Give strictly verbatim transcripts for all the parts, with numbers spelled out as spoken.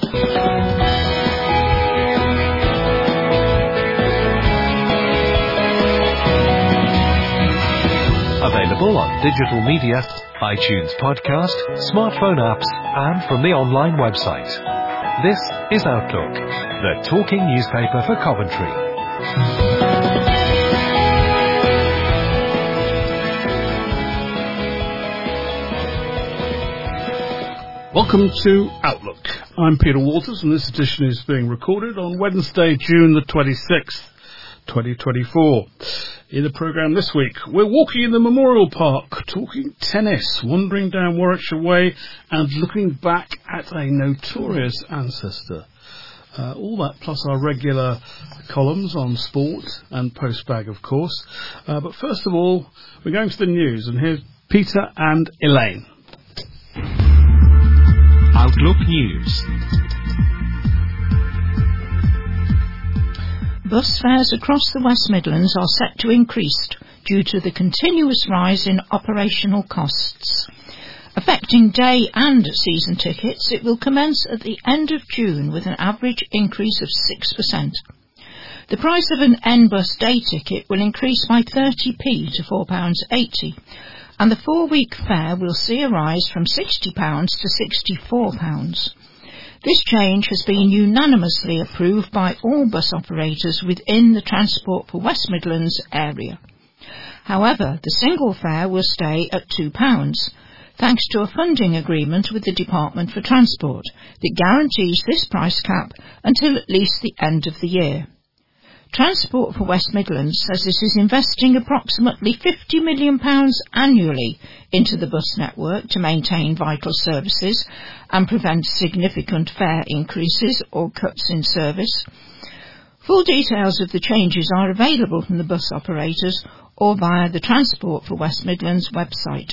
Available on digital media, iTunes podcast, smartphone apps, and from the online website. This is Outlook, the talking newspaper for Coventry. Welcome to Outlook. I'm Peter Walters, and this edition is being recorded on Wednesday, June the twenty-sixth, twenty twenty-four. In the programme this week, we're walking in the Memorial Park, talking tennis, wandering down Warwickshire Way, and looking back at a notorious ancestor. Uh, all that plus our regular columns on sport and postbag, of course. Uh, but first of all, we're going to the news, and here's Peter and Elaine. Outlook News. Bus fares across the West Midlands are set to increase due to the continuous rise in operational costs. Affecting day and season tickets, it will commence at the end of June with an average increase of six percent. The price of an N bus day ticket will increase by thirty p to four pounds eighty, and the four-week fare will see a rise from sixty pounds to sixty-four pounds. This change has been unanimously approved by all bus operators within the Transport for West Midlands area. However, the single fare will stay at two pounds, thanks to a funding agreement with the Department for Transport that guarantees this price cap until at least the end of the year. Transport for West Midlands says it is investing approximately fifty million pounds annually into the bus network to maintain vital services and prevent significant fare increases or cuts in service. Full details of the changes are available from the bus operators or via the Transport for West Midlands website.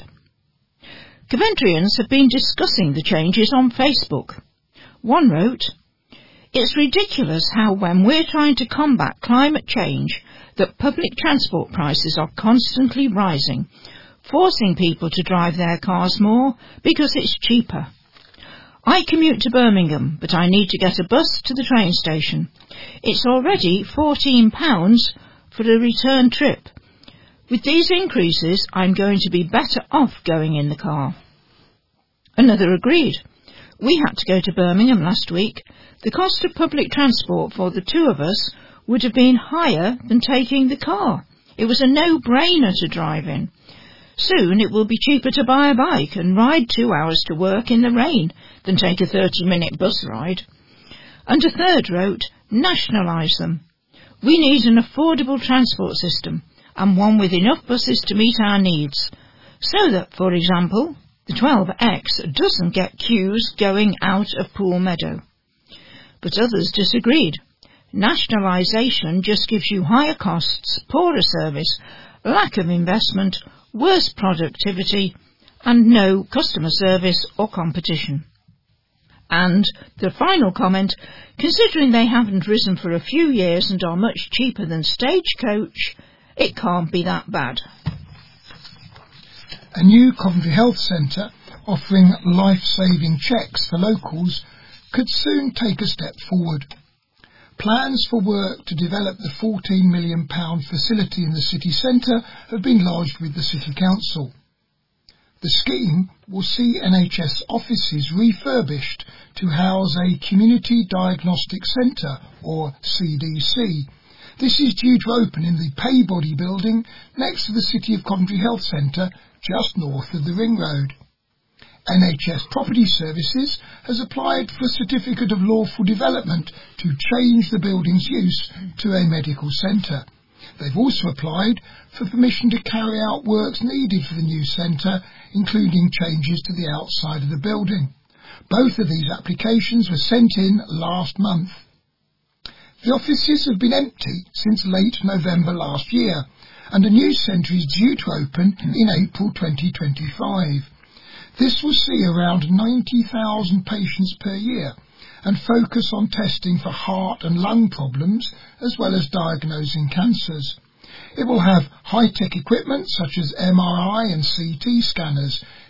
Coventrians have been discussing the changes on Facebook. One wrote, "It's ridiculous how when we're trying to combat climate change that public transport prices are constantly rising, forcing people to drive their cars more because it's cheaper. I commute to Birmingham, but I need to get a bus to the train station. It's already fourteen pounds for the return trip. With these increases, I'm going to be better off going in the car." Another agreed. "We had to go to Birmingham last week. The cost of public transport for the two of us would have been higher than taking the car. It was a no-brainer to drive in. Soon it will be cheaper to buy a bike and ride two hours to work in the rain than take a thirty-minute bus ride." And a third wrote, "Nationalise them. We need an affordable transport system and one with enough buses to meet our needs, so that, for example, the twelve X doesn't get queues going out of Poole Meadow." But others disagreed. Nationalisation just gives you higher costs, poorer service, lack of investment, worse productivity, and no customer service or competition. And the final comment, "Considering they haven't risen for a few years and are much cheaper than Stagecoach, it can't be that bad." A new Coventry Health Centre offering life-saving checks for locals could soon take a step forward. Plans for work to develop the fourteen million pounds facility in the city centre have been lodged with the City Council. The scheme will see N H S offices refurbished to house a Community Diagnostic Centre, or C D C. This is due to open in the Paybody building next to the City of Coventry Health Centre, just north of the Ring Road. N H S Property Services has applied for a Certificate of Lawful Development to change the building's use to a medical centre. They've also applied for permission to carry out works needed for the new centre, including changes to the outside of the building. Both of these applications were sent in last month. The offices have been empty since late November last year, and a new centre is due to open in April twenty twenty-five. This will see around ninety thousand patients per year and focus on testing for heart and lung problems as well as diagnosing cancers. It will have high-tech equipment such as M R I and C T scanners,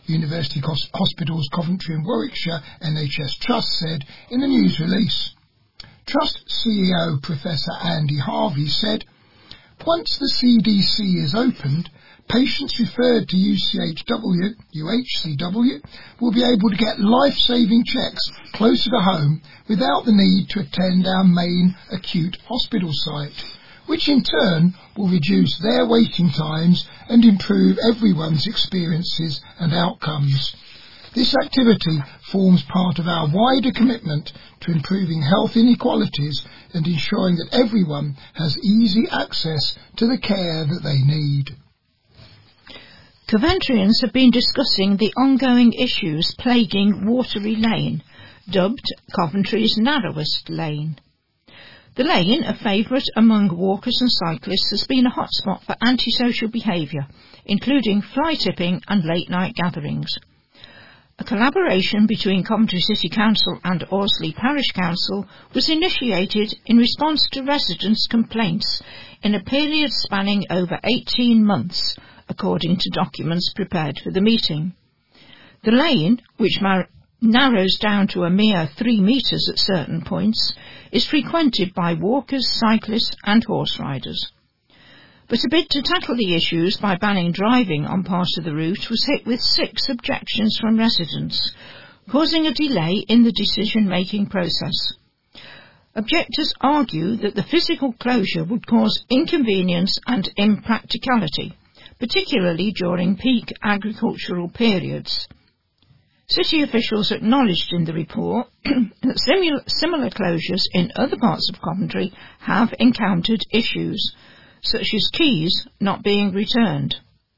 University Hos- Hospitals Coventry and Warwickshire N H S Trust said in a news release. Trust C E O Professor Andy Harvey said, "Once the C D C is opened, patients referred to U C H W, U H C W, will be able to get life-saving checks closer to home without the need to attend our main acute hospital site, which in turn will reduce their waiting times and improve everyone's experiences and outcomes. This activity forms part of our wider commitment to improving health inequalities and ensuring that everyone has easy access to the care that they need." Coventrians have been discussing the ongoing issues plaguing Watery Lane, dubbed Coventry's narrowest lane. The lane, a favourite among walkers and cyclists, has been a hotspot for antisocial behaviour, including fly tipping and late-night gatherings. A collaboration between Coventry City Council and Orsley Parish Council was initiated in response to residents' complaints in a period spanning over eighteen months, according to documents prepared for the meeting. The lane, which mar- narrows down to a mere three metres at certain points, is frequented by walkers, cyclists and horse riders. But a bid to tackle the issues by banning driving on part of the route was hit with six objections from residents, causing a delay in the decision-making process. Objectors argue that the physical closure would cause inconvenience and impracticality, particularly during peak agricultural periods. City officials acknowledged in the report that similar, similar closures in other parts of Coventry have encountered issues, such as keys not being returned.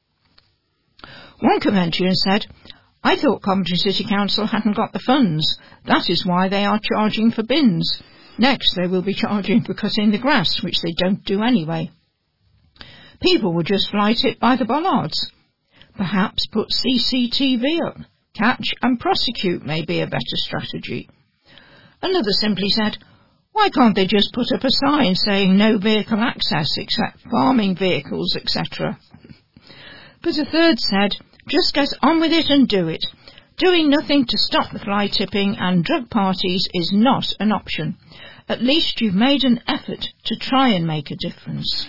One Coventrian said, "I thought Coventry City Council hadn't got the funds. That is why they are charging for bins. Next they will be charging for cutting the grass, which they don't do anyway. People will just fly tip by the bollards. Perhaps put C C T V up. Catch and prosecute may be a better strategy." Another simply said, "Why can't they just put up a sign saying no vehicle access except farming vehicles, et cetera" But a third said, "Just get on with it and do it. Doing nothing to stop the fly tipping and drug parties is not an option. At least you've made an effort to try and make a difference."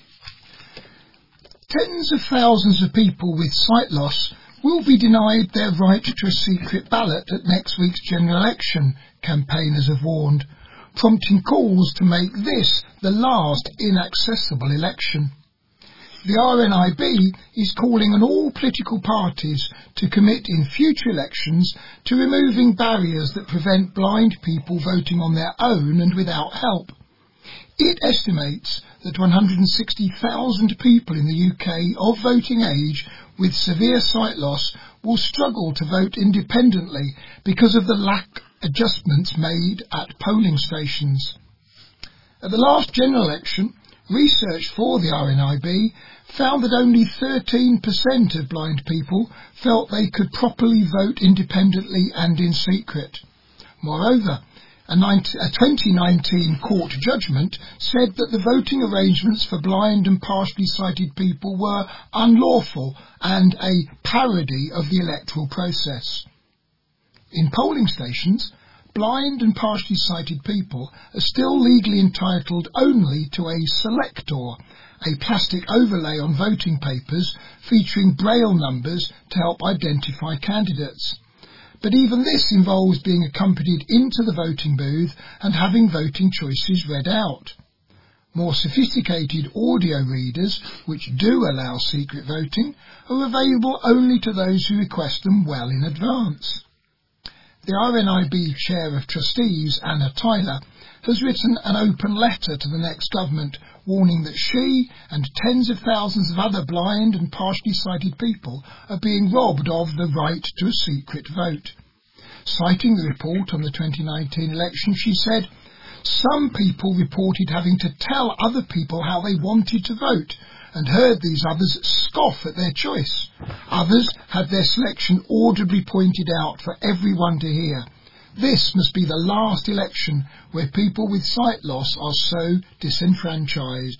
Tens of thousands of people with sight loss will be denied their right to a secret ballot at next week's general election, campaigners have warned, prompting calls to make this the last inaccessible election. The R N I B is calling on all political parties to commit in future elections to removing barriers that prevent blind people voting on their own and without help. It estimates that one hundred sixty thousand people in the U K of voting age with severe sight loss will struggle to vote independently because of the lack adjustments made at polling stations. At the last general election, research for the R N I B found that only thirteen percent of blind people felt they could properly vote independently and in secret. Moreover, a twenty nineteen court judgment said that the voting arrangements for blind and partially sighted people were unlawful and a parody of the electoral process. In polling stations, blind and partially sighted people are still legally entitled only to a selector, a plastic overlay on voting papers featuring braille numbers to help identify candidates. But even this involves being accompanied into the voting booth and having voting choices read out. More sophisticated audio readers, which do allow secret voting, are available only to those who request them well in advance. The R N I B Chair of Trustees, Anna Tyler, has written an open letter to the next government warning that she and tens of thousands of other blind and partially sighted people are being robbed of the right to a secret vote. Citing the report on the twenty nineteen election, she said, "Some people reported having to tell other people how they wanted to vote and heard these others scoff at their choice. Others had their selection audibly pointed out for everyone to hear. This must be the last election where people with sight loss are so disenfranchised."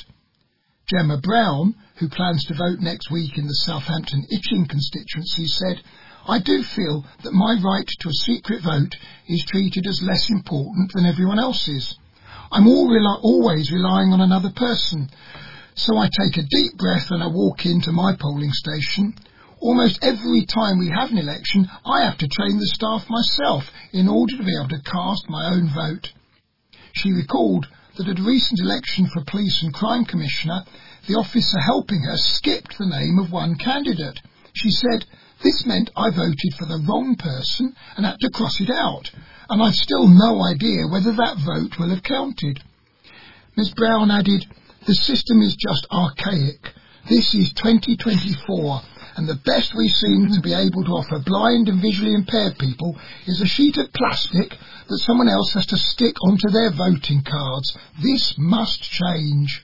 Gemma Brown, who plans to vote next week in the Southampton Itching constituency, said, I do feel that my right to a secret vote is treated as less important than everyone else's. I'm all rel- always relying on another person. So I take a deep breath and I walk into my polling station. Almost every time we have an election, I have to train the staff myself in order to be able to cast my own vote. She recalled that at a recent election for Police and Crime Commissioner, the officer helping her skipped the name of one candidate. She said, "This meant I voted for the wrong person and had to cross it out, and I've still no idea whether that vote will have counted." Miz Brown added, "The system is just archaic. This is twenty twenty-four, and the best we seem to be able to offer blind and visually impaired people is a sheet of plastic that someone else has to stick onto their voting cards. This must change."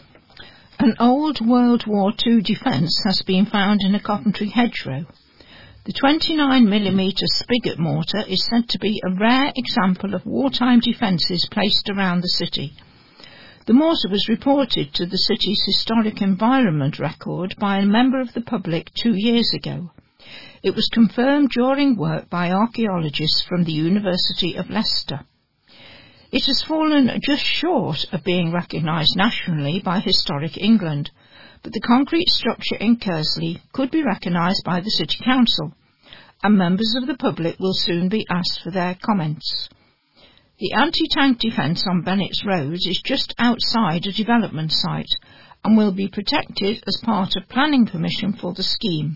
An old World War Two defence has been found in a Coventry hedgerow. The twenty-nine millimetre spigot mortar is said to be a rare example of wartime defences placed around the city. The mortar was reported to the city's Historic Environment Record by a member of the public two years ago. It was confirmed during work by archaeologists from the University of Leicester. It has fallen just short of being recognised nationally by Historic England, but the concrete structure in Kersley could be recognised by the City Council, and members of the public will soon be asked for their comments. The anti-tank defence on Bennett's Road is just outside a development site and will be protected as part of planning permission for the scheme.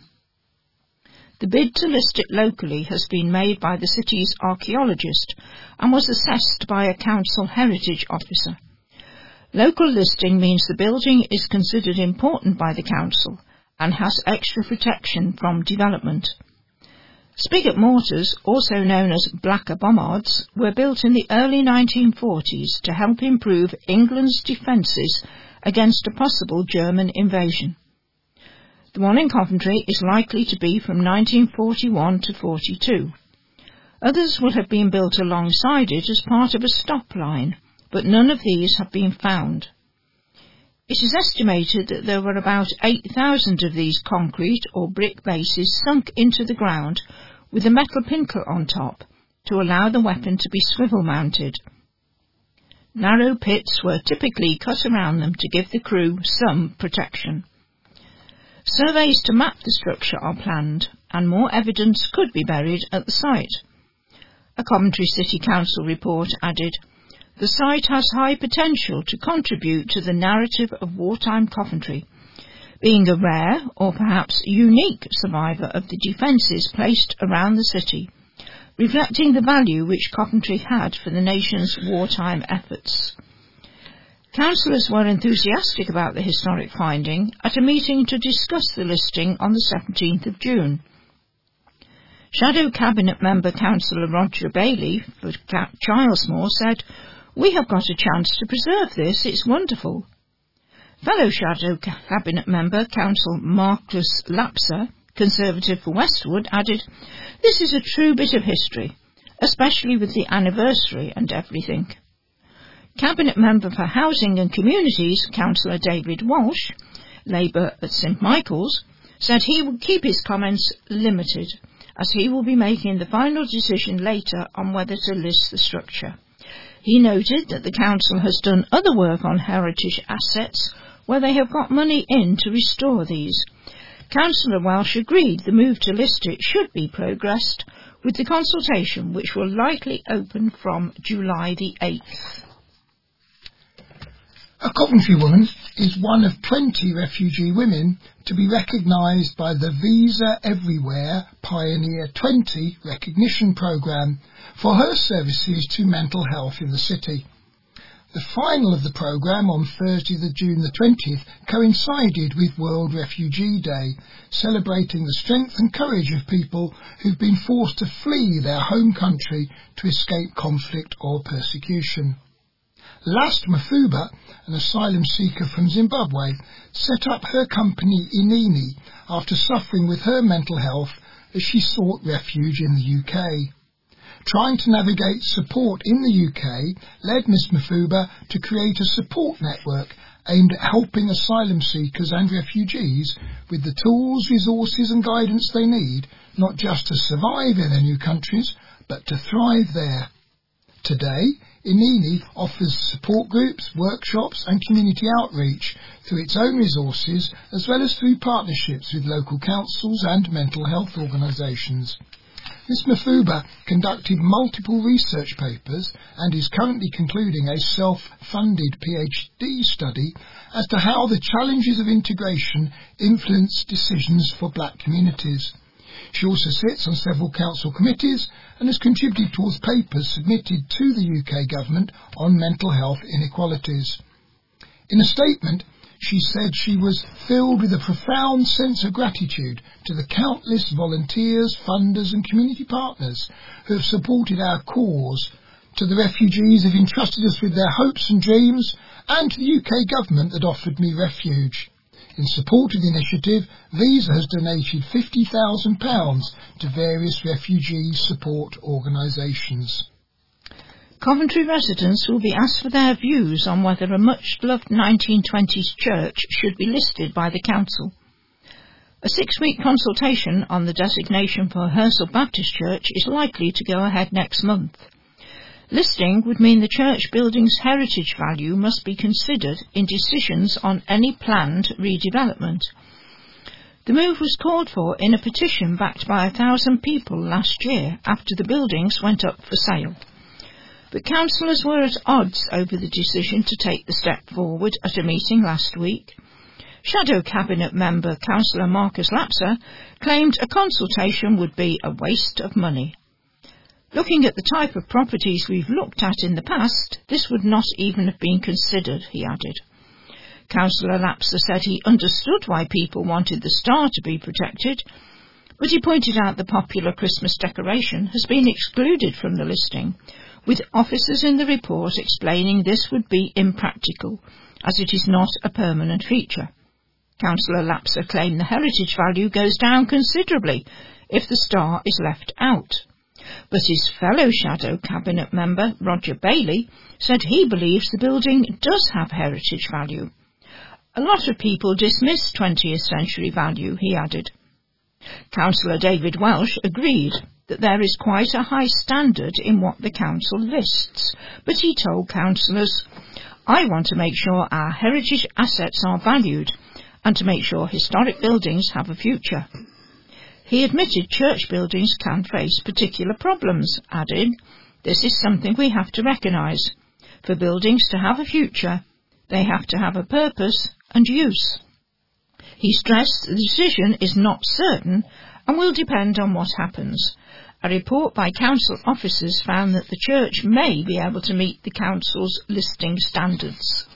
The bid to list it locally has been made by the city's archaeologist and was assessed by a council heritage officer. Local listing means the building is considered important by the council and has extra protection from development. Spigot mortars, also known as blacker bombards, were built in the early nineteen forties to help improve England's defences against a possible German invasion. The one in Coventry is likely to be from nineteen forty-one to forty-two. Others will have been built alongside it as part of a stop line, but none of these have been found. It is estimated that there were about eight thousand of these concrete or brick bases sunk into the ground with a metal pintle on top to allow the weapon to be swivel-mounted. Narrow pits were typically cut around them to give the crew some protection. Surveys to map the structure are planned, and more evidence could be buried at the site. A Coventry City Council report added, "The site has high potential to contribute to the narrative of wartime Coventry, being a rare or perhaps unique survivor of the defences placed around the city, reflecting the value which Coventry had for the nation's wartime efforts." Councillors were enthusiastic about the historic finding at a meeting to discuss the listing on the seventeenth of June. Shadow Cabinet Member Councillor Roger Bailey for Chilesmore said, "We have got a chance to preserve this, it's wonderful." Fellow Shadow Cabinet Member Councillor Marcus Lapser, Conservative for Westwood, added, "This is a true bit of history, especially with the anniversary and everything." Cabinet Member for Housing and Communities, Councillor David Walsh, Labour at St Michael's, said he would keep his comments limited, as he will be making the final decision later on whether to list the structure. He noted that the Council has done other work on heritage assets where they have got money in to restore these. Councillor Welsh agreed the move to list it should be progressed, with the consultation which will likely open from July the eighth. A Coventry woman is one of twenty refugee women to be recognised by the Visa Everywhere Pioneer twenty recognition programme for her services to mental health in the city. The final of the programme on Thursday, the June the twentieth, coincided with World Refugee Day, celebrating the strength and courage of people who've been forced to flee their home country to escape conflict or persecution. Last Mafuba, an asylum seeker from Zimbabwe, set up her company Inini after suffering with her mental health as she sought refuge in the U K. Trying to navigate support in the U K led Miss Mafuba to create a support network aimed at helping asylum seekers and refugees with the tools, resources and guidance they need, not just to survive in their new countries, but to thrive there. Today, Inini offers support groups, workshops and community outreach through its own resources as well as through partnerships with local councils and mental health organisations. Miz Mafuba conducted multiple research papers and is currently concluding a self-funded PhD study as to how the challenges of integration influence decisions for black communities. She also sits on several council committees and has contributed towards papers submitted to the U K government on mental health inequalities. In a statement, she said she was filled with a profound sense of gratitude to the countless volunteers, funders and community partners who have supported our cause, to the refugees who have entrusted us with their hopes and dreams, and to the U K government that offered me refuge. In support of the initiative, Visa has donated fifty thousand pounds to various refugee support organisations. Coventry residents will be asked for their views on whether a much-loved nineteen twenties church should be listed by the council. A six-week consultation on the designation for Hersel Baptist Church is likely to go ahead next month. Listing would mean the church building's heritage value must be considered in decisions on any planned redevelopment. The move was called for in a petition backed by a thousand people last year after the buildings went up for sale. But councillors were at odds over the decision to take the step forward at a meeting last week. Shadow Cabinet member Councillor Marcus Lapser claimed a consultation would be a waste of money. Looking at the type of properties we've looked at in the past, this would not even have been considered, he added. Councillor Lapser said he understood why people wanted the star to be protected, but he pointed out the popular Christmas decoration has been excluded from the listing, with officers in the report explaining this would be impractical, as it is not a permanent feature. Councillor Lapser claimed the heritage value goes down considerably if the star is left out. But his fellow Shadow Cabinet member, Roger Bailey, said he believes the building does have heritage value. A lot of people dismiss twentieth century value, he added. Councillor David Welsh agreed that there is quite a high standard in what the council lists, but he told councillors, "I want to make sure our heritage assets are valued and to make sure historic buildings have a future." He admitted church buildings can face particular problems, adding, "This is something we have to recognise. For buildings to have a future, they have to have a purpose and use." He stressed the decision is not certain and will depend on what happens. A report by council officers found that the church may be able to meet the council's listing standards.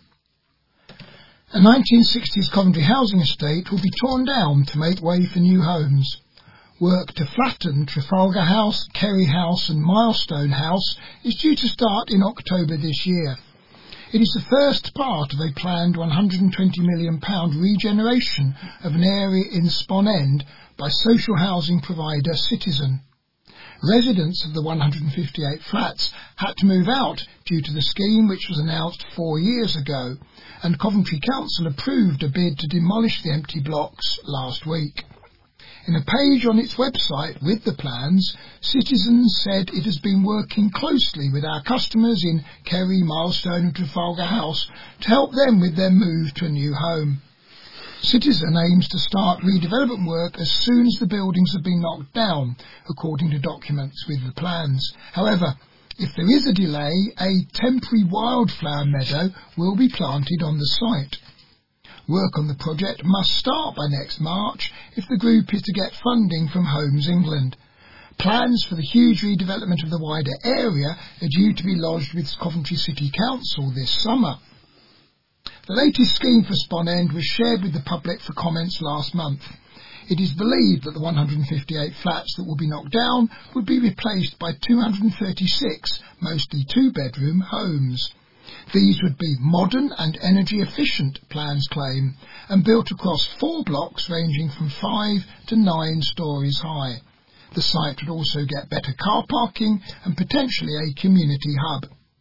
A nineteen sixties Coventry housing estate will be torn down to make way for new homes. Work to flatten Trafalgar House, Kerry House and Milestone House is due to start in October this year. It is the first part of a planned one hundred and twenty million pounds regeneration of an area in Spon End by social housing provider Citizen. Residents of the one hundred and fifty-eight flats had to move out due to the scheme, which was announced four years ago, and Coventry Council approved a bid to demolish the empty blocks last week. In a page on its website with the plans, Citizen said it has been working closely with our customers in Kerry, Milestone and Trafalgar House to help them with their move to a new home. Citizen aims to start redevelopment work as soon as the buildings have been knocked down, according to documents with the plans. However, if there is a delay, a temporary wildflower meadow will be planted on the site. Work on the project must start by next March if the group is to get funding from Homes England. Plans for the huge redevelopment of the wider area are due to be lodged with Coventry City Council this summer. The latest scheme for Spon End was shared with the public for comments last month. It is believed that the one hundred and fifty-eight flats that will be knocked down would be replaced by two hundred and thirty-six, mostly two-bedroom homes. These would be modern and energy-efficient, plans claim, and built across four blocks ranging from five to nine stories high. The site would also get better car parking and potentially a community hub.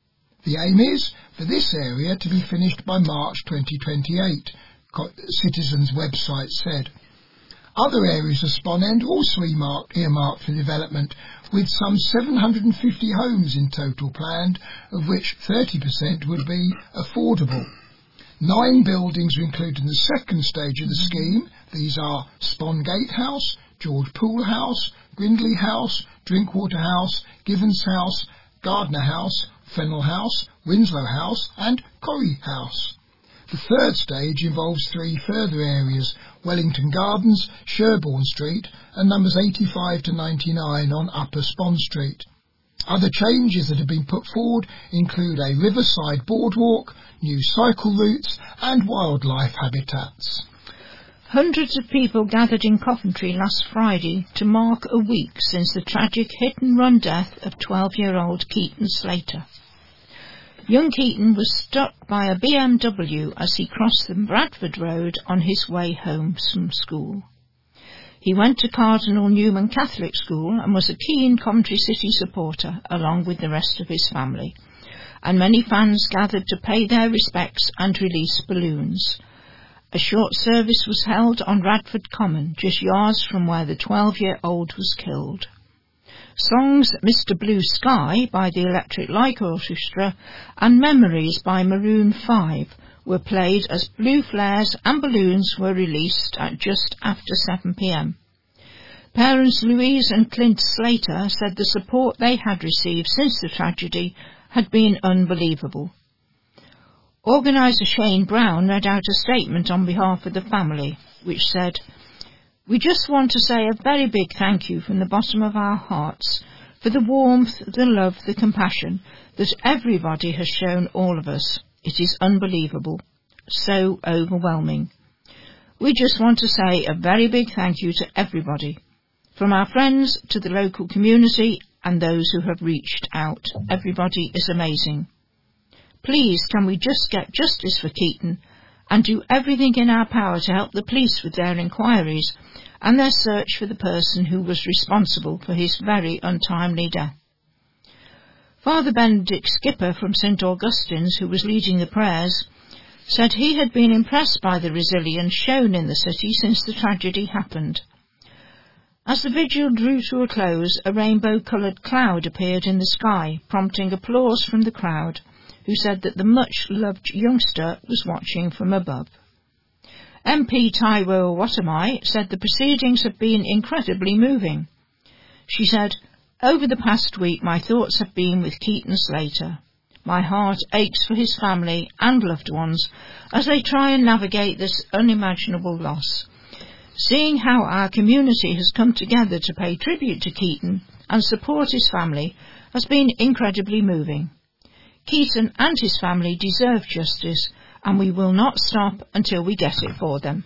The aim is for this area to be finished by March twenty twenty-eight, Citizens' website said. Other areas of Spon End are also earmarked, earmarked for development, with some seven hundred fifty homes in total planned, of which thirty percent would be affordable. Nine buildings are included in the second stage of the scheme. These are Spon Gatehouse, George Poole House, Grindley House, Drinkwater House, Givens House, Gardner House, Fennell House, Winslow House and Corrie House. The third stage involves three further areas: Wellington Gardens, Sherborne Street and numbers eighty-five to ninety-nine on Upper Spon Street. Other changes that have been put forward include a riverside boardwalk, new cycle routes and wildlife habitats. Hundreds of people gathered in Coventry last Friday to mark a week since the tragic hit-and-run death of twelve-year-old Keaton Slater. Young Keaton was struck by a B M W as he crossed the Bradford Road on his way home from school. He went to Cardinal Newman Catholic School and was a keen Coventry City supporter along with the rest of his family, and many fans gathered to pay their respects and release balloons. A short service was held on Radford Common, just yards from where the twelve-year-old was killed. Songs Mister Blue Sky by the Electric Light Orchestra and Memories by Maroon five were played as blue flares and balloons were released at just after seven p m. Parents Louise and Clint Slater said the support they had received since the tragedy had been unbelievable. Organiser Shane Brown read out a statement on behalf of the family, which said, "We just want to say a very big thank you from the bottom of our hearts for the warmth, the love, the compassion that everybody has shown all of us. It is unbelievable, so overwhelming. We just want to say a very big thank you to everybody, from our friends to the local community and those who have reached out. Everybody is amazing. Please, can we just get justice for Keaton and do everything in our power to help the police with their inquiries and their search for the person who was responsible for his very untimely death." Father Benedict Skipper from St Augustine's, who was leading the prayers, said he had been impressed by the resilience shown in the city since the tragedy happened. As the vigil drew to a close, a rainbow-coloured cloud appeared in the sky, prompting applause from the crowd, who said that the much-loved youngster was watching from above. M P Taiwo Watamai said the proceedings have been incredibly moving. She said, "Over the past week my thoughts have been with Keaton Slater. My heart aches for his family and loved ones as they try and navigate this unimaginable loss. Seeing how our community has come together to pay tribute to Keaton and support his family has been incredibly moving. Keaton and his family deserve justice, and we will not stop until we get it for them."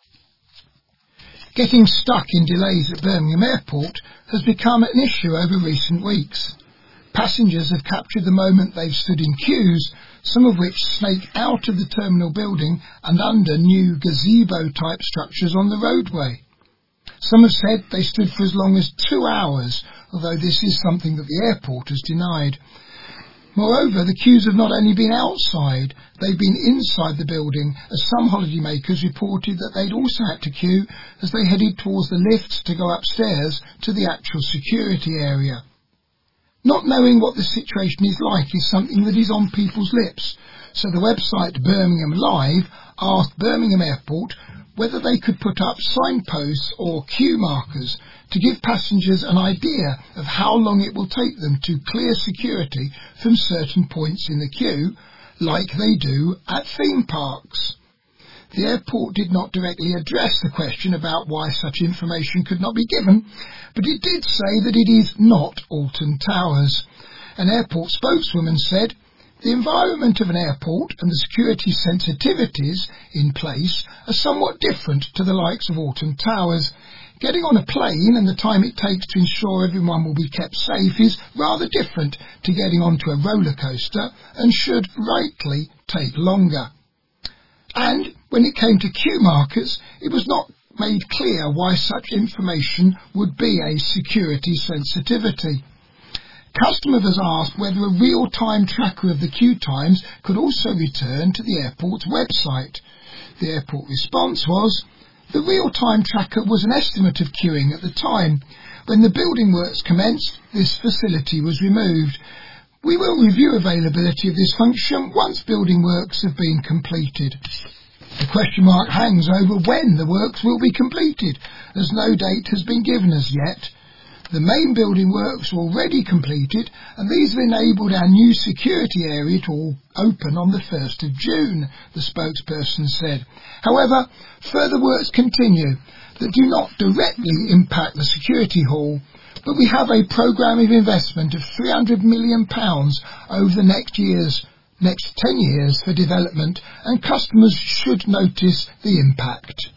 Getting stuck in delays at Birmingham Airport has become an issue over recent weeks. Passengers have captured the moment they've stood in queues, some of which snake out of the terminal building and under new gazebo-type structures on the roadway. Some have said they stood for as long as two hours, although this is something that the airport has denied. Moreover, the queues have not only been outside, they've been inside the building, as some holidaymakers reported that they'd also had to queue as they headed towards the lifts to go upstairs to the actual security area. Not knowing what the situation is like is something that is on people's lips, so the website Birmingham Live asked Birmingham Airport whether they could put up signposts or queue markers to give passengers an idea of how long it will take them to clear security from certain points in the queue, like they do at theme parks. The airport did not directly address the question about why such information could not be given, but it did say that it is not Alton Towers. An airport spokeswoman said, "The environment of an airport and the security sensitivities in place are somewhat different to the likes of Alton Towers. Getting on a plane and the time it takes to ensure everyone will be kept safe is rather different to getting onto a roller coaster and should rightly take longer." And when it came to queue markers, it was not made clear why such information would be a security sensitivity. Customers asked whether a real-time tracker of the queue times could also return to the airport's website. The airport response was, the real-time tracker was an estimate of queuing at the time. When the building works commenced, this facility was removed. We will review availability of this function once building works have been completed. The question mark hangs over when the works will be completed, as no date has been given as yet. The main building works are already completed, and these have enabled our new security area to open on the first of June, the spokesperson said. However, further works continue that do not directly impact the security hall, but we have a programme of investment of three hundred million pounds over the next years, next ten years for development, and customers should notice the impact.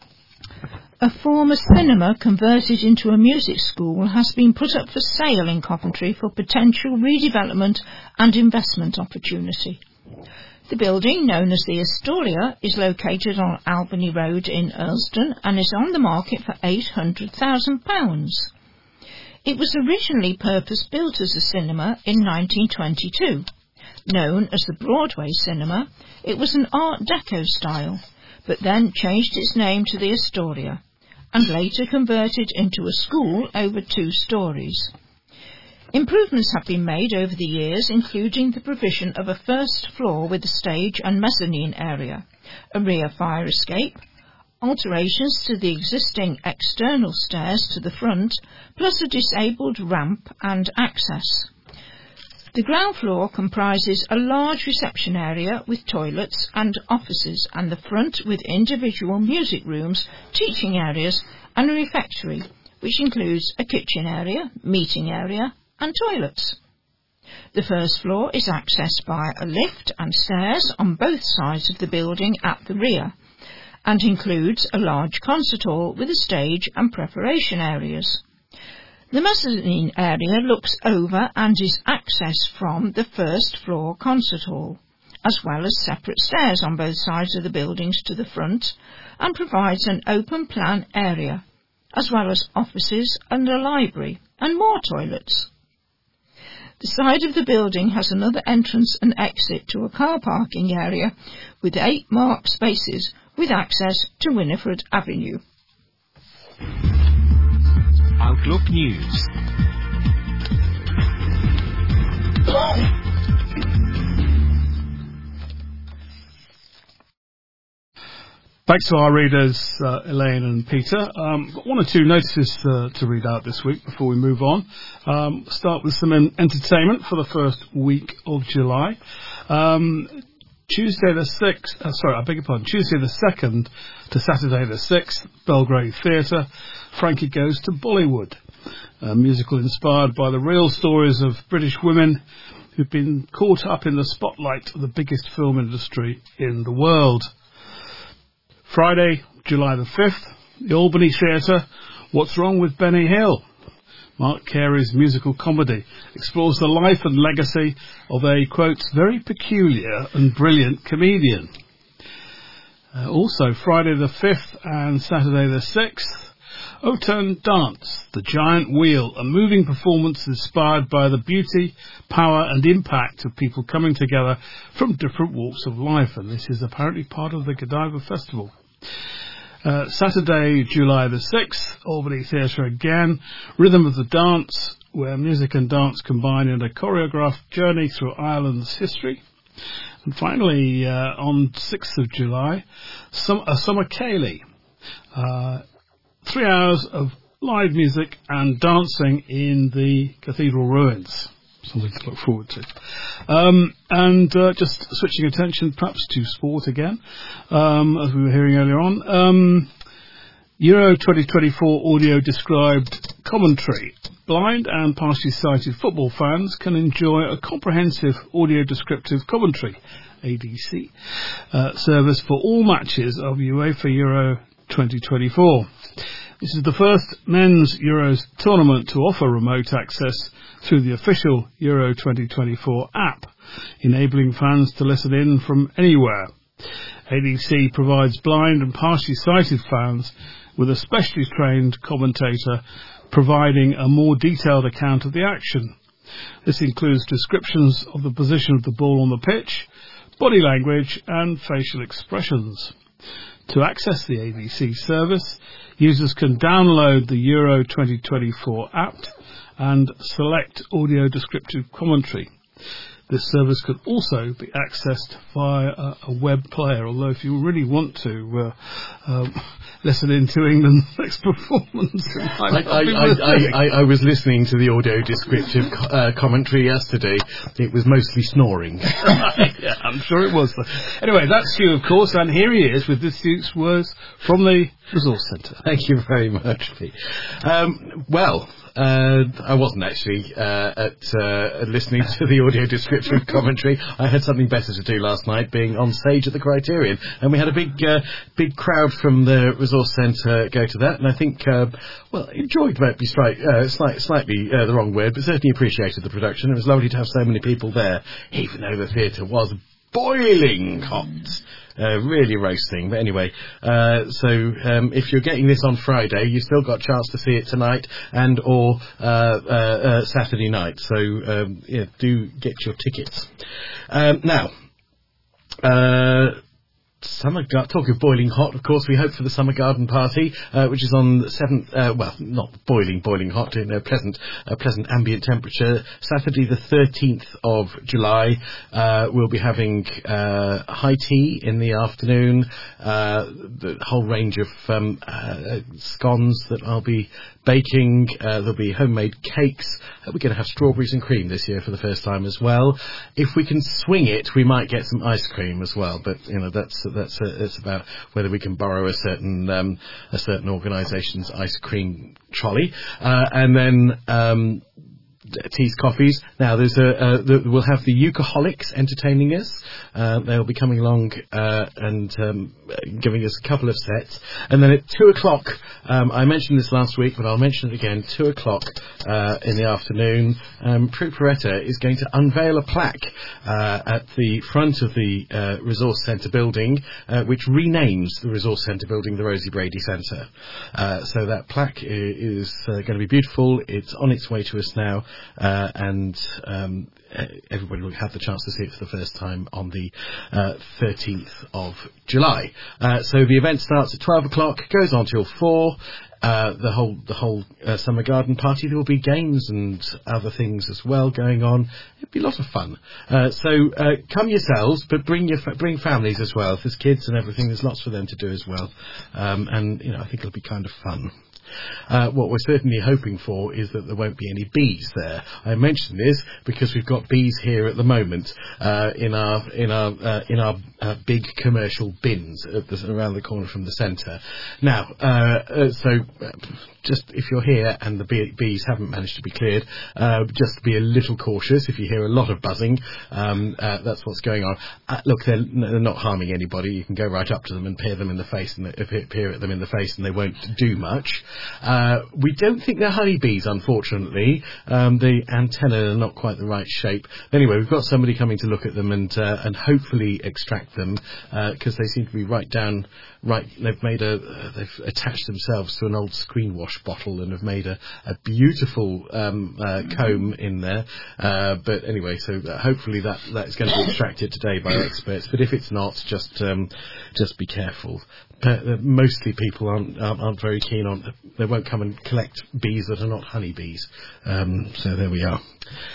A former cinema converted into a music school has been put up for sale in Coventry for potential redevelopment and investment opportunity. The building, known as the Astoria, is located on Albany Road in Earlston and is on the market for eight hundred thousand pounds. It was originally purpose-built as a cinema in nineteen twenty-two. Known as the Broadway Cinema, it was an Art Deco style, but then changed its name to the Astoria, and later converted into a school over two stories. Improvements have been made over the years, including the provision of a first floor with a stage and mezzanine area, a rear fire escape, alterations to the existing external stairs to the front, plus a disabled ramp and access. The ground floor comprises a large reception area with toilets and offices, and the front with individual music rooms, teaching areas and a refectory, which includes a kitchen area, meeting area and toilets. The first floor is accessed by a lift and stairs on both sides of the building at the rear, and includes a large concert hall with a stage and preparation areas. The mezzanine area looks over and is accessed from the first floor concert hall, as well as separate stairs on both sides of the buildings to the front, and provides an open plan area, as well as offices and a library, and more toilets. The side of the building has another entrance and exit to a car parking area with eight marked spaces with access to Winifred Avenue. Outlook News. Thanks to our readers, uh, Elaine and Peter. Um, got one or two notices uh, to read out this week before we move on. Um, start with some en- entertainment for the first week of July. Um, Tuesday the sixth, uh, sorry, I beg your pardon, Tuesday the second to Saturday the sixth, Belgrave Theatre, Frankie Goes to Bollywood, a musical inspired by the real stories of British women who've been caught up in the spotlight of the biggest film industry in the world. Friday, July the fifth, the Albany Theatre, What's Wrong with Benny Hill? Mark Carey's musical comedy explores the life and legacy of a, quote, very peculiar and brilliant comedian. Uh, also, Friday the fifth and Saturday the sixth, O-Turn Dance, The Giant Wheel, a moving performance inspired by the beauty, power and impact of people coming together from different walks of life, and this is apparently part of the Godiva Festival. Uh, Saturday, July the sixth, Albany Theatre again, Rhythm of the Dance, where music and dance combine in a choreographed journey through Ireland's history. And finally, uh, on sixth of July, some, a Summer Ceilidh, uh, three hours of live music and dancing in the cathedral ruins. Something to look forward to. Um, and uh, just switching attention perhaps to sport again, um, as we were hearing earlier on. Um, Euro twenty twenty-four audio described commentary. Blind and partially sighted football fans can enjoy a comprehensive audio descriptive commentary, A D C, uh, service for all matches of UEFA Euro twenty twenty-four. This is the first men's Euros tournament to offer remote access through the official Euro twenty twenty-four app, enabling fans to listen in from anywhere. A D C provides blind and partially sighted fans with a specially trained commentator providing a more detailed account of the action. This includes descriptions of the position of the ball on the pitch, body language and facial expressions. To access the A B C service, users can download the Euro twenty twenty-four app and select audio descriptive commentary. This service can also be accessed via a, a web player, although if you really want to uh, um, listen into England's next performance... I, I, I, I, I was listening to the audio descriptive co- uh, commentary yesterday. It was mostly snoring. Yeah, I'm sure it was. Anyway, that's Hugh, of course, and here he is with this week's words from the Resource Centre. Thank you very much, Pete. Um, well... Uh, I wasn't actually uh, at uh, listening to the audio descriptive commentary. I had something better to do last night, being on stage at the Criterion, and we had a big, uh, big crowd from the Resource Centre go to that. And I think, uh, well, enjoyed might be slight, uh, slight, slightly uh, the wrong word, but certainly appreciated the production. It was lovely to have so many people there, even though the theatre was boiling hot. Uh, really roasting, but anyway, uh, so um, if you're getting this on Friday, you've still got a chance to see it tonight and or uh, uh, uh, Saturday night, so um, yeah, do get your tickets. Um, now, uh, Summer Gar- talk of boiling hot, of course, we hope for the Summer Garden Party, uh, which is on the seventh, uh, well, not boiling, boiling hot, in a pleasant, a pleasant ambient temperature. Saturday the thirteenth of July, uh, we'll be having, uh, high tea in the afternoon, uh, the whole range of, um, uh, scones that I'll be baking. Uh, there'll be homemade cakes. Uh, we're going to have strawberries and cream this year for the first time as well. If we can swing it, we might get some ice cream as well, but, you know, that's, that's, uh, it's about whether we can borrow a certain, um, a certain organisation's ice cream trolley. Uh, and then, um, teas, coffees. Now, there's a, uh, the, we'll have the Euchaholics entertaining us. Uh, they'll be coming along uh, and um, giving us a couple of sets. And then at two o'clock, um, I mentioned this last week, but I'll mention it again, two o'clock uh, in the afternoon, um, Prue Peretta is going to unveil a plaque uh, at the front of the uh, Resource Centre building, uh, which renames the Resource Centre building the Rosie Brady Centre. Uh, so that plaque is uh, going to be beautiful. It's on its way to us now. Uh, and um, everybody will have the chance to see it for the first time on the uh, thirteenth of July. Uh, so the event starts at twelve o'clock, goes on till four. Uh, the whole the whole uh, Summer Garden Party. There will be games and other things as well going on. It'll be a lot of fun. Uh, so uh, come yourselves, but bring your fa- bring families as well. If there's kids and everything, there's lots for them to do as well. Um, and you know, I think it'll be kind of fun. Uh, what we're certainly hoping for is that there won't be any bees there. I mention this because we've got bees here at the moment uh, in our in our uh, in our uh, big commercial bins at the, around the corner from the centre. Now, uh, uh, so uh, just if you're here and the bee, bees haven't managed to be cleared, uh, just be a little cautious. If you hear a lot of buzzing, um, uh, that's what's going on. Uh, look, they're, they're not harming anybody. You can go right up to them and peer them in the face, and they, peer at them in the face, and they won't do much. Uh, we don't think they're honeybees, unfortunately. Um, the antennae are not quite the right shape. Anyway, we've got somebody coming to look at them and uh, and hopefully extract them because uh, they seem to be right down. Right, they've made a. Uh, they've attached themselves to an old screen wash bottle and have made a, a beautiful um, uh, comb in there. Uh, but anyway, so hopefully that that is going to be extracted today by experts. But if it's not, just um, just be careful. But, uh, mostly people aren't, aren't aren't very keen on. They won't come and collect bees that are not honeybees. Um, so there we are.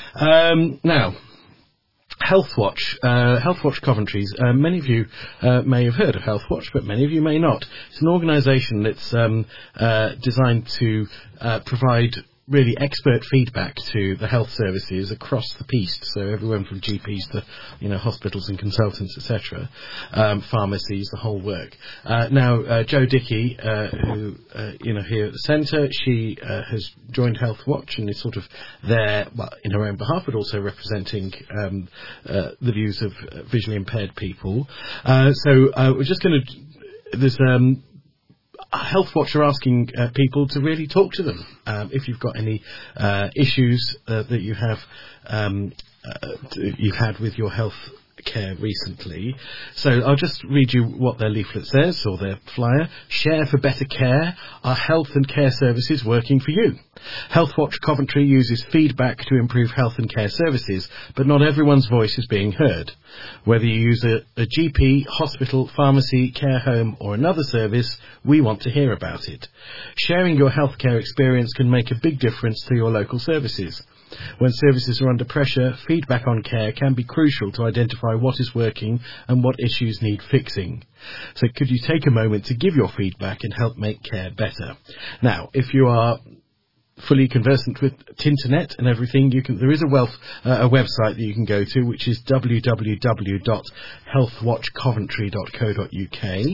Um, now. Healthwatch, uh, Healthwatch Coventry's, uh, many of you uh, may have heard of Healthwatch, but many of you may not. It's an organisation that's um, uh, designed to uh, provide really expert feedback to the health services across the piece, so everyone from G Ps to, you know, hospitals and consultants, et cetera, um, pharmacies, the whole work. Uh, now, uh, Jo Dickey, uh, who, uh, you know, here at the centre, she uh, has joined Healthwatch and is sort of there, well, in her own behalf, but also representing um, uh, the views of uh, visually impaired people. Uh, so uh, we're just going to, there's um, Healthwatch are asking uh, people to really talk to them. Um, if you've got any uh, issues uh, that you have um, uh, you've had with your health care recently. So I'll just read you what their leaflet says, or their flyer. Share for better care. Are health and care services working for you? Healthwatch Coventry uses feedback to improve health and care services, but not everyone's voice is being heard. Whether you use a, a G P, hospital, pharmacy, care home or another service, we want to hear about it. Sharing your healthcare experience can make a big difference to your local services. When services are under pressure, feedback on care can be crucial to identify what is working and what issues need fixing. So could you take a moment to give your feedback and help make care better? Now, if you are fully conversant with Tinternet and everything, you can, there is a wealth, uh, a website that you can go to, which is w w w dot healthwatch coventry dot co dot u k.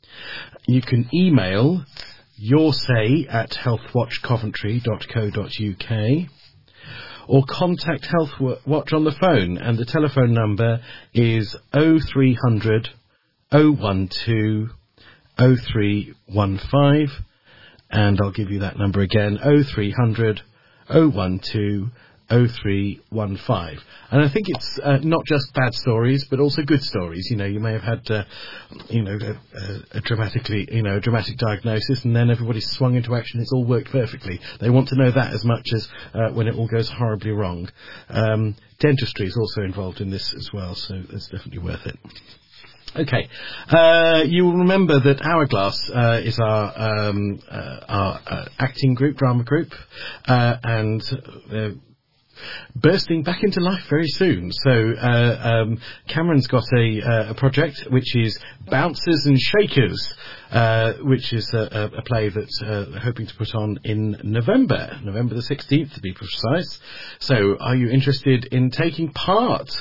You can email your say at healthwatch coventry dot co dot u k, or contact Healthwatch on the phone, and the telephone number is oh three hundred, oh one two, oh three one five. And I'll give you that number again, oh three hundred, oh one two, oh three one five. And I think it's uh, not just bad stories, but also good stories. You know, you may have had, uh, you know, a, a dramatically, you know, a dramatic diagnosis, and then everybody's swung into action. It's all worked perfectly. They want to know that as much as uh, when it all goes horribly wrong. Um, dentistry is also involved in this as well, so it's definitely worth it. Okay, uh, you will remember that Hourglass uh, is our um, uh, our uh, acting group, drama group, uh, and uh, bursting back into life very soon. So uh, um, Cameron's got a, uh, a project which is Bouncers and Shakers, uh, which is a, a play that uh, they're hoping to put on in November, November the sixteenth to be precise. So are you interested in taking part?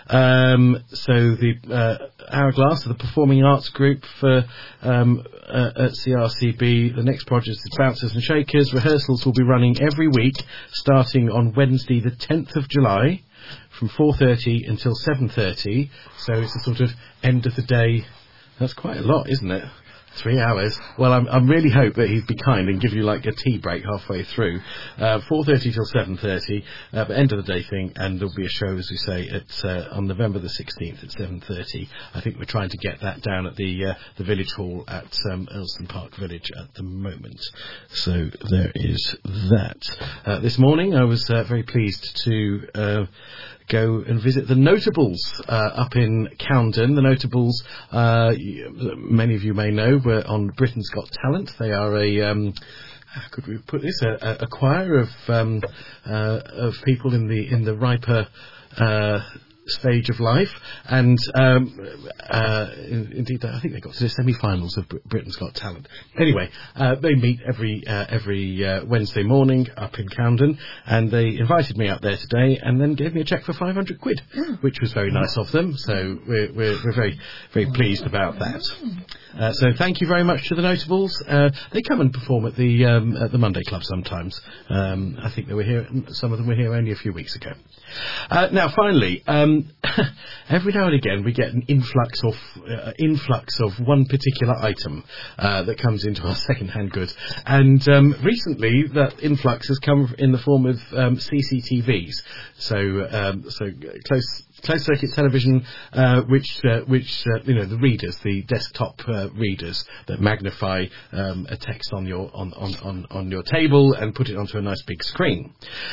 Um, so the uh, Hourglass, the Performing Arts Group for um, uh, at C R C B, the next project is Bouncers and Shakers. Rehearsals will be running every week, starting on Wednesday the tenth of July, from four thirty until seven thirty. So it's a sort of end of the day. That's quite a lot, isn't it? Three hours. Well, I'm, I'm really hope that he'd be kind and give you like a tea break halfway through. Uh, four thirty till seven thirty, uh, but end of the day thing, and there'll be a show, as we say, at uh, on November the sixteenth at seven thirty. I think we're trying to get that down at the uh, the Village Hall at um, Earlston Park Village at the moment. So there is that. Uh, this morning I was uh, very pleased to Uh, go and visit the Notables uh, up in Camden. The Notables, uh, many of you may know, were on Britain's Got Talent. They are a, um, how could we put this, a, a choir of um, uh, of people in the in the riper uh, stage of life, and um, uh, in, indeed, I think they got to the semi-finals of Br- Britain's Got Talent. Anyway, uh, they meet every uh, every uh, Wednesday morning up in Camden, and they invited me up there today, and then gave me a cheque for five hundred quid, which was very nice of them. So we're we're, we're very very pleased about that. Uh, so thank you very much to the Notables. Uh, they come and perform at the um, at the Monday Club sometimes. Um, I think they were here. Some of them were here only a few weeks ago. Uh, now, finally, um, every now and again we get an influx of uh, influx of one particular item uh, that comes into our second-hand goods, and um, recently that influx has come in the form of um, C C T Vs. So, um, so close. Closed circuit television, uh, which, uh, which uh, you know, the readers, the desktop uh, readers that magnify um, a text on your on, on, on, on your table and put it onto a nice big screen.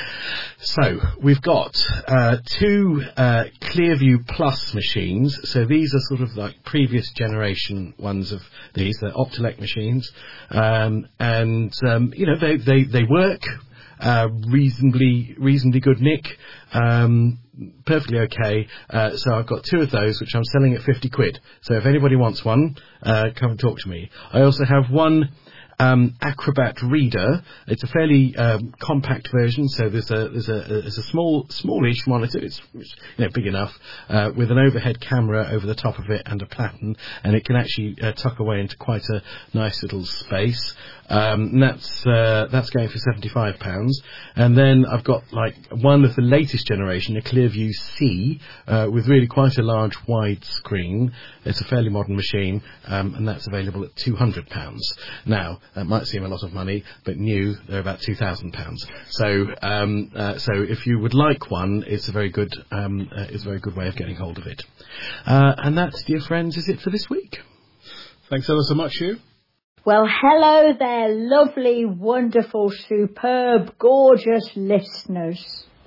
So we've got uh, two uh, Clearview Plus machines. So these are sort of like previous generation ones of these. They're Optelec machines, um, and um, you know they they they work. Uh, reasonably, reasonably good nick, um, perfectly okay. Uh, so I've got two of those, which I'm selling at fifty quid. So if anybody wants one, uh, come and talk to me. I also have one um, Acrobat reader. It's a fairly um, compact version, so there's a there's a there's a small smallish monitor. It's, it's you know big enough uh, with an overhead camera over the top of it and a platen, and it can actually uh, tuck away into quite a nice little space. Um, and that's uh, that's going for seventy-five pounds, and then I've got like one of the latest generation, a Clearview C, uh, with really quite a large wide screen. It's a fairly modern machine, um, and that's available at two hundred pounds. Now, That might seem a lot of money, but new, they're about two thousand pounds. So, um, uh, so if you would like one, it's a very good, um, uh, it's a very good way of getting hold of it. Uh, and that, dear friends, is it for this week. Thanks ever so much, Hugh. Well, hello there, lovely, wonderful, superb, gorgeous listeners.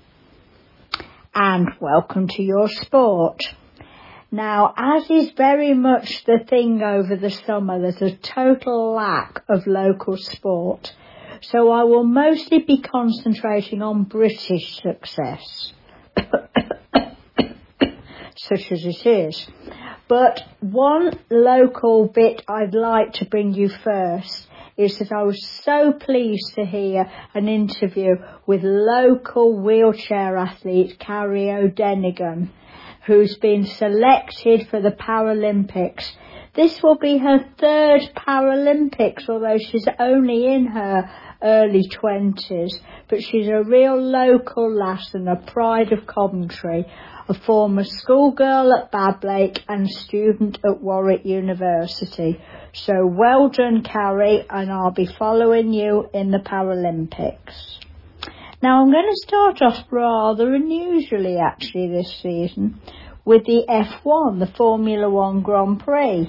And welcome to your sport. Now, as is very much the thing over the summer, there's a total lack of local sport. So I will mostly be concentrating on British success, such as it is. But one local bit I'd like to bring you first is that I was so pleased to hear an interview with local wheelchair athlete Carrie O'Denigan, who's been selected for the Paralympics. This will be her third Paralympics, although she's only in her early twenties, but she's a real local lass and a pride of Coventry, a former schoolgirl at Bablake and student at Warwick University. So well done, Carrie, and I'll be following you in the Paralympics. Now, I'm going to start off rather unusually, actually, this season, with the F one, the Formula One Grand Prix.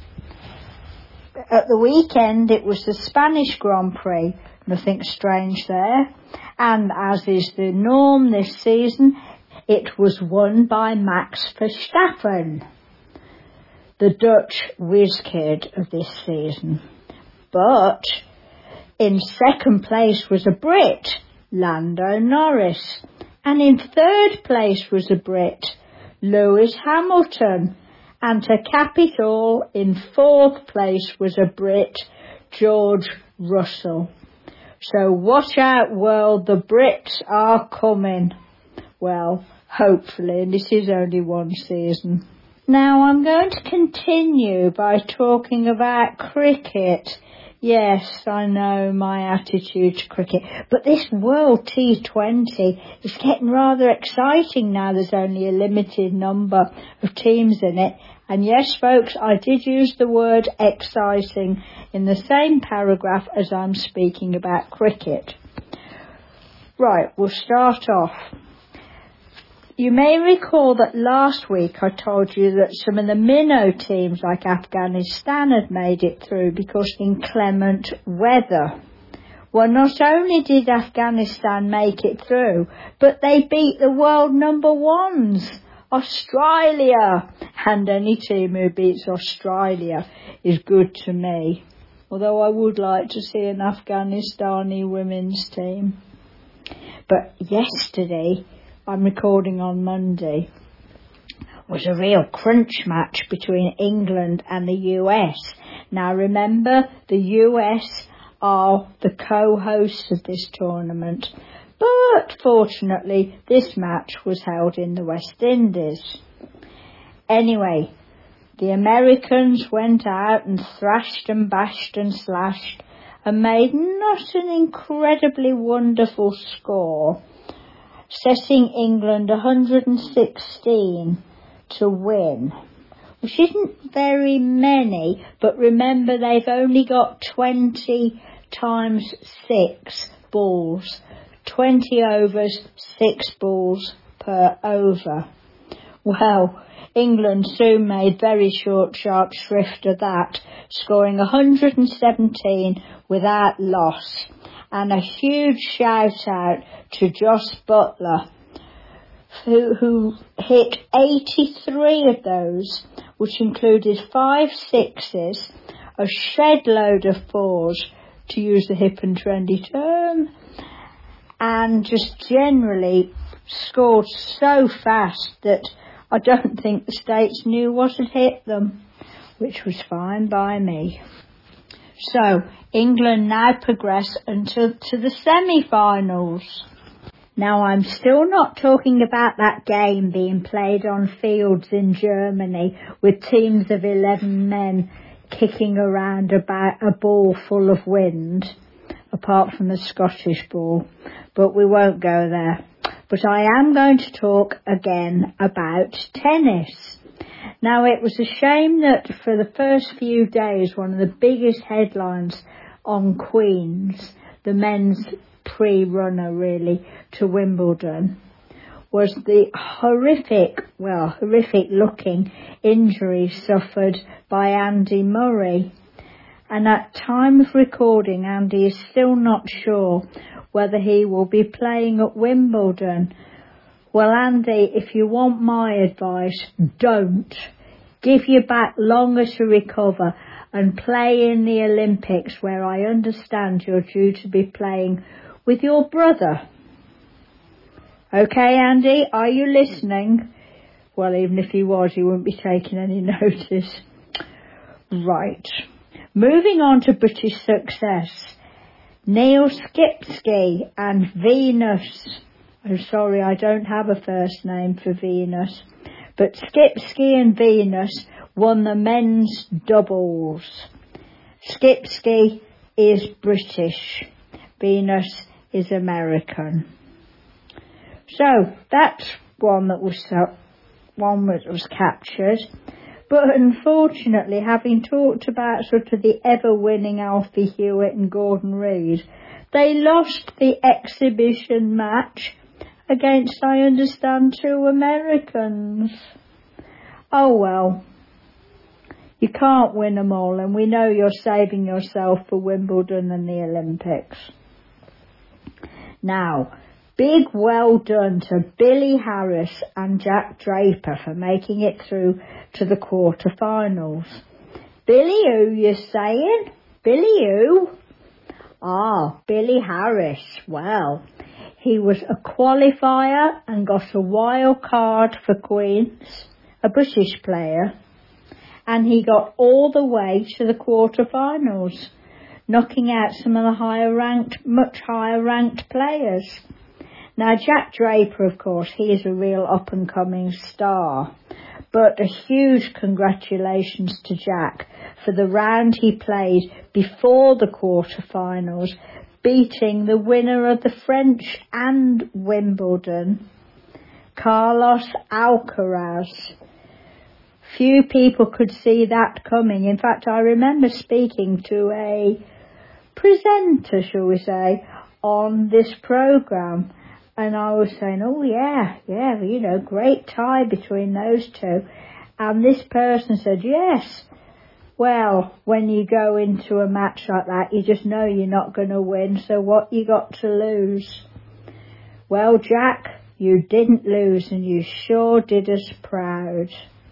At the weekend, it was the Spanish Grand Prix. Nothing strange there. And as is the norm this season, it was won by Max Verstappen, the Dutch whiz kid of this season. But in second place was a Brit, Lando Norris. And in third place was a Brit, Lewis Hamilton. And to cap it all, in fourth place was a Brit, George Russell. So watch out, world, the Brits are coming. Well, hopefully, and this is only one season. Now I'm going to continue by talking about cricket. Yes, I know my attitude to cricket, but this World T twenty is getting rather exciting now. There's only a limited number of teams in it. And yes, folks, I did use the word exciting in the same paragraph as I'm speaking about cricket. Right, we'll start off. You may recall that last week I told you that some of the minnow teams like Afghanistan had made it through because of inclement weather. Well, not only did Afghanistan make it through, but they beat the world number ones, Australia. And any team who beats Australia is good to me. Although I would like to see an Afghanistani women's team. But yesterday, I'm recording on Monday, was a real crunch match between England and the U S. Now remember, the U S are the co-hosts of this tournament, but fortunately this match was held in the West Indies. Anyway, the Americans went out and thrashed and bashed and slashed and made not an incredibly wonderful score, setting England one hundred sixteen to win, which isn't very many, but remember they've only got twenty times six balls, twenty overs, six balls per over. Well, England soon made very short, sharp shrift of that, scoring one hundred seventeen without loss. And a huge shout out to Joss Butler, who, who hit eighty-three of those, which included five sixes, a shed load of fours, to use the hip and trendy term, and just generally scored so fast that I don't think the States knew what had hit them, which was fine by me. So, England now progress until to the semi-finals. Now, I'm still not talking about that game being played on fields in Germany with teams of eleven men kicking around about a ball full of wind, apart from the Scottish ball, but we won't go there. But I am going to talk again about tennis. Now, it was a shame that for the first few days, one of the biggest headlines on Queen's, the men's pre-runner really, to Wimbledon, was the horrific, well, horrific looking injury suffered by Andy Murray. And at time of recording, Andy is still not sure whether he will be playing at Wimbledon. Well, Andy, if you want my advice, don't. Give your back longer to recover and play in the Olympics, where I understand you're due to be playing with your brother. Okay, Andy, are you listening? Well, even if he was, he wouldn't be taking any notice. Right. Moving on to British success. Neil Skipsky and Venus. I'm sorry, I don't have a first name for Venus. But Skipsky and Venus won the men's doubles. Skipsky is British. Venus is American. So that's one that was uh, one that was captured. But unfortunately, having talked about sort of the ever-winning Alfie Hewitt and Gordon Reid, they lost the exhibition match against, I understand, two Americans. Oh well, you can't win them all, and we know you're saving yourself for Wimbledon and the Olympics. Now, big well done to Billy Harris and Jack Draper for making it through to the quarter-finals. Billy who, you saying? Billy who? Ah, Billy Harris. Well, he was a qualifier and got a wild card for Queen's, a British player, and he got all the way to the quarter-finals, knocking out some of the higher-ranked, much higher-ranked players. Now, Jack Draper, of course, he is a real up-and-coming star. But a huge congratulations to Jack for the round he played before the quarter-finals, beating the winner of the French and Wimbledon, Carlos Alcaraz. Few people could see that coming. In fact, I remember speaking to a presenter, shall we say, on this programme. And I was saying, oh yeah, yeah, you know, great tie between those two. And this person said, yes, well, when you go into a match like that, you just know you're not going to win, so what you got to lose? Well, Jack, you didn't lose, and you sure did us proud.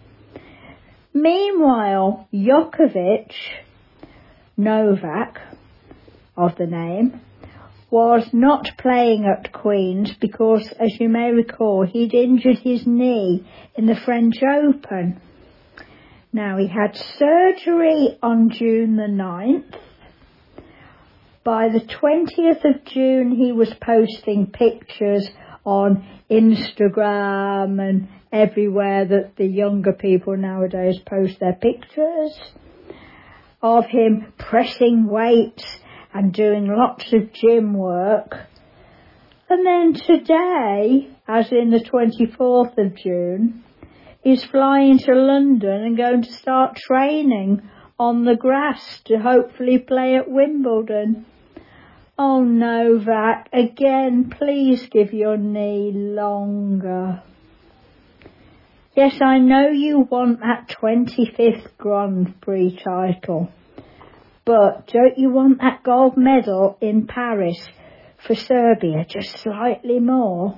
Meanwhile, Djokovic, Novak, of the name, was not playing at Queen's because, as you may recall, he'd injured his knee in the French Open. Now, he had surgery on June the ninth. By the twentieth of June, he was posting pictures on Instagram and everywhere that the younger people nowadays post their pictures of him pressing weights and doing lots of gym work. And then today, as in the twenty-fourth of June, he's flying to London and going to start training on the grass to hopefully play at Wimbledon. Oh, Novak, again, please give your knee longer. Yes, I know you want that twenty-fifth Grand Prix title. But don't you want that gold medal in Paris for Serbia just slightly more?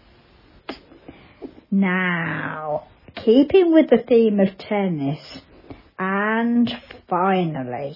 Now, keeping with the theme of tennis, and finally,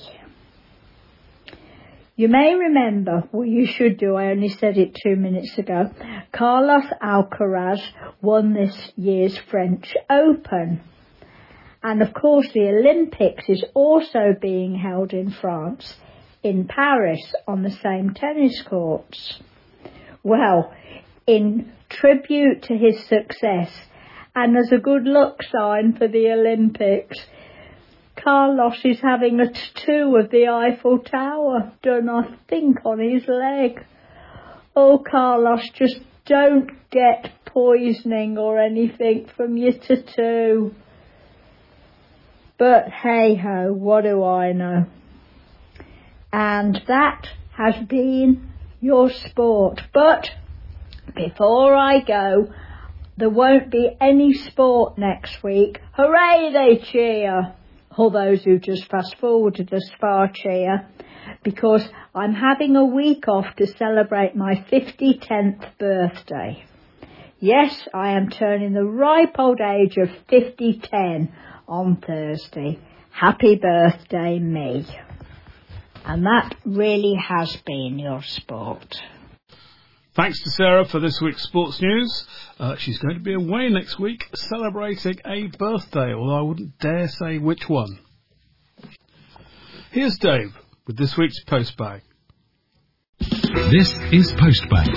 you may remember, well, you should do, I only said it two minutes ago, Carlos Alcaraz won this year's French Open. And of course the Olympics is also being held in France, in Paris, on the same tennis courts. Well, in tribute to his success, and as a good luck sign for the Olympics, Carlos is having a tattoo of the Eiffel Tower done, I think, on his leg. Oh, Carlos, just don't get poisoning or anything from your tattoo. But hey-ho, what do I know? And that has been your sport. But before I go, there won't be any sport next week. Hooray, they cheer. All those who just fast forwarded as far cheer, because I'm having a week off to celebrate my fifty-tenth birthday. Yes, I am turning the ripe old age of fifty ten on Thursday. Happy birthday, me. And that really has been your sport. Thanks to Sarah for this week's sports news. Uh, she's going to be away next week celebrating a birthday, although I wouldn't dare say which one. Here's Dave with this week's Postbag. This is Postbag.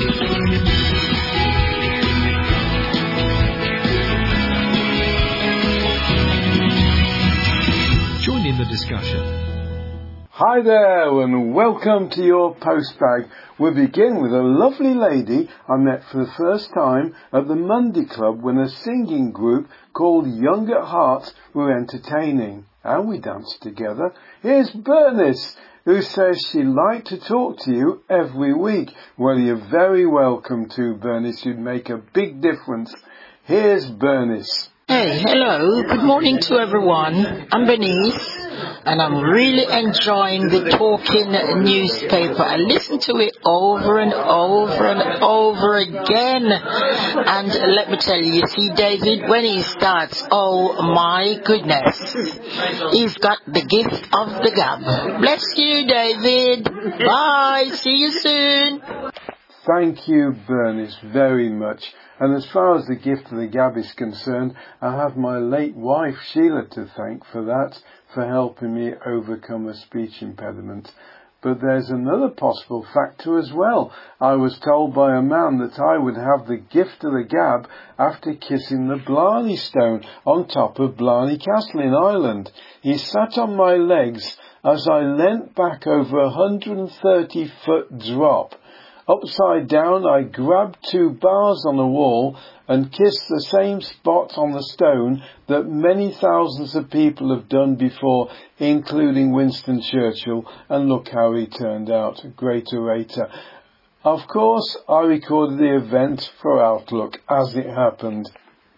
Join in the discussion. Hi there and welcome to your Postbag. We'll begin with a lovely lady I met for the first time at the Monday Club when a singing group called Young at Heart were entertaining, and we danced together. Here's Bernice, who says she'd like to talk to you every week. Well, you're very welcome to, Bernice. You'd make a big difference. Here's Bernice. Hey, hello, good morning to everyone. I'm Bernice, and I'm really enjoying the Talking newspaper. I listen to it over and over and over again. And let me tell you, you see, David, when he starts, oh my goodness, he's got the gift of the gab. Bless you, David. Bye, see you soon. Thank you, Bernice, very much. And as far as the gift of the gab is concerned, I have my late wife Sheila to thank for that, for helping me overcome a speech impediment. But there's another possible factor as well. I was told by a man that I would have the gift of the gab after kissing the Blarney Stone on top of Blarney Castle in Ireland. He sat on my legs as I leant back over a one hundred thirty foot drop. Upside down, I grabbed two bars on the wall and kissed the same spot on the stone that many thousands of people have done before, including Winston Churchill, and look how he turned out, a great orator. Of course, I recorded the event for Outlook as it happened.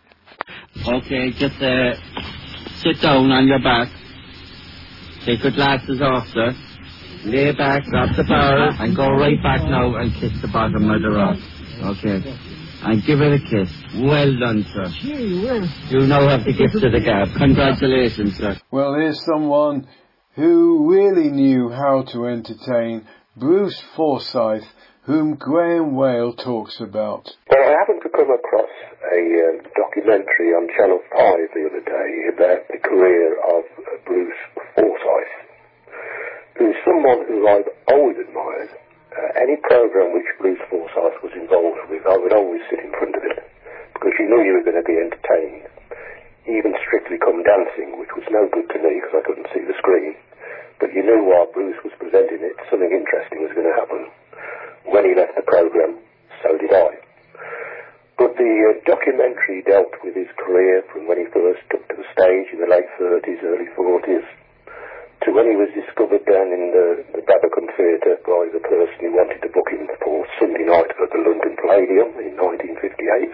Okay, just uh, sit down on your back, take your glasses off, sir. Lay back, grab the bar, and go right back now and kiss the bottom of the rock. Okay. And give it a kiss. Well done, sir. You now have the gift of the gab. Congratulations, sir. Well, here's someone who really knew how to entertain, Bruce Forsyth, whom Graham Whale talks about. Well, I happened to come across a um, documentary on Channel five the other day about the career of uh, Bruce Forsyth, who's someone who I've always admired. Uh, any programme which Bruce Forsyth was involved with, I would always sit in front of it, because you knew you were going to be entertained. Even Strictly Come Dancing, which was no good to me because I couldn't see the screen, but you knew while Bruce was presenting it, something interesting was going to happen. When he left the programme, so did I. But the uh, documentary dealt with his career from when he first took to the stage in the late thirties, early forties, to when he was discovered down in the, the Barbican Theatre by the person who wanted to book him for Sunday night at the London Palladium in nineteen fifty-eight.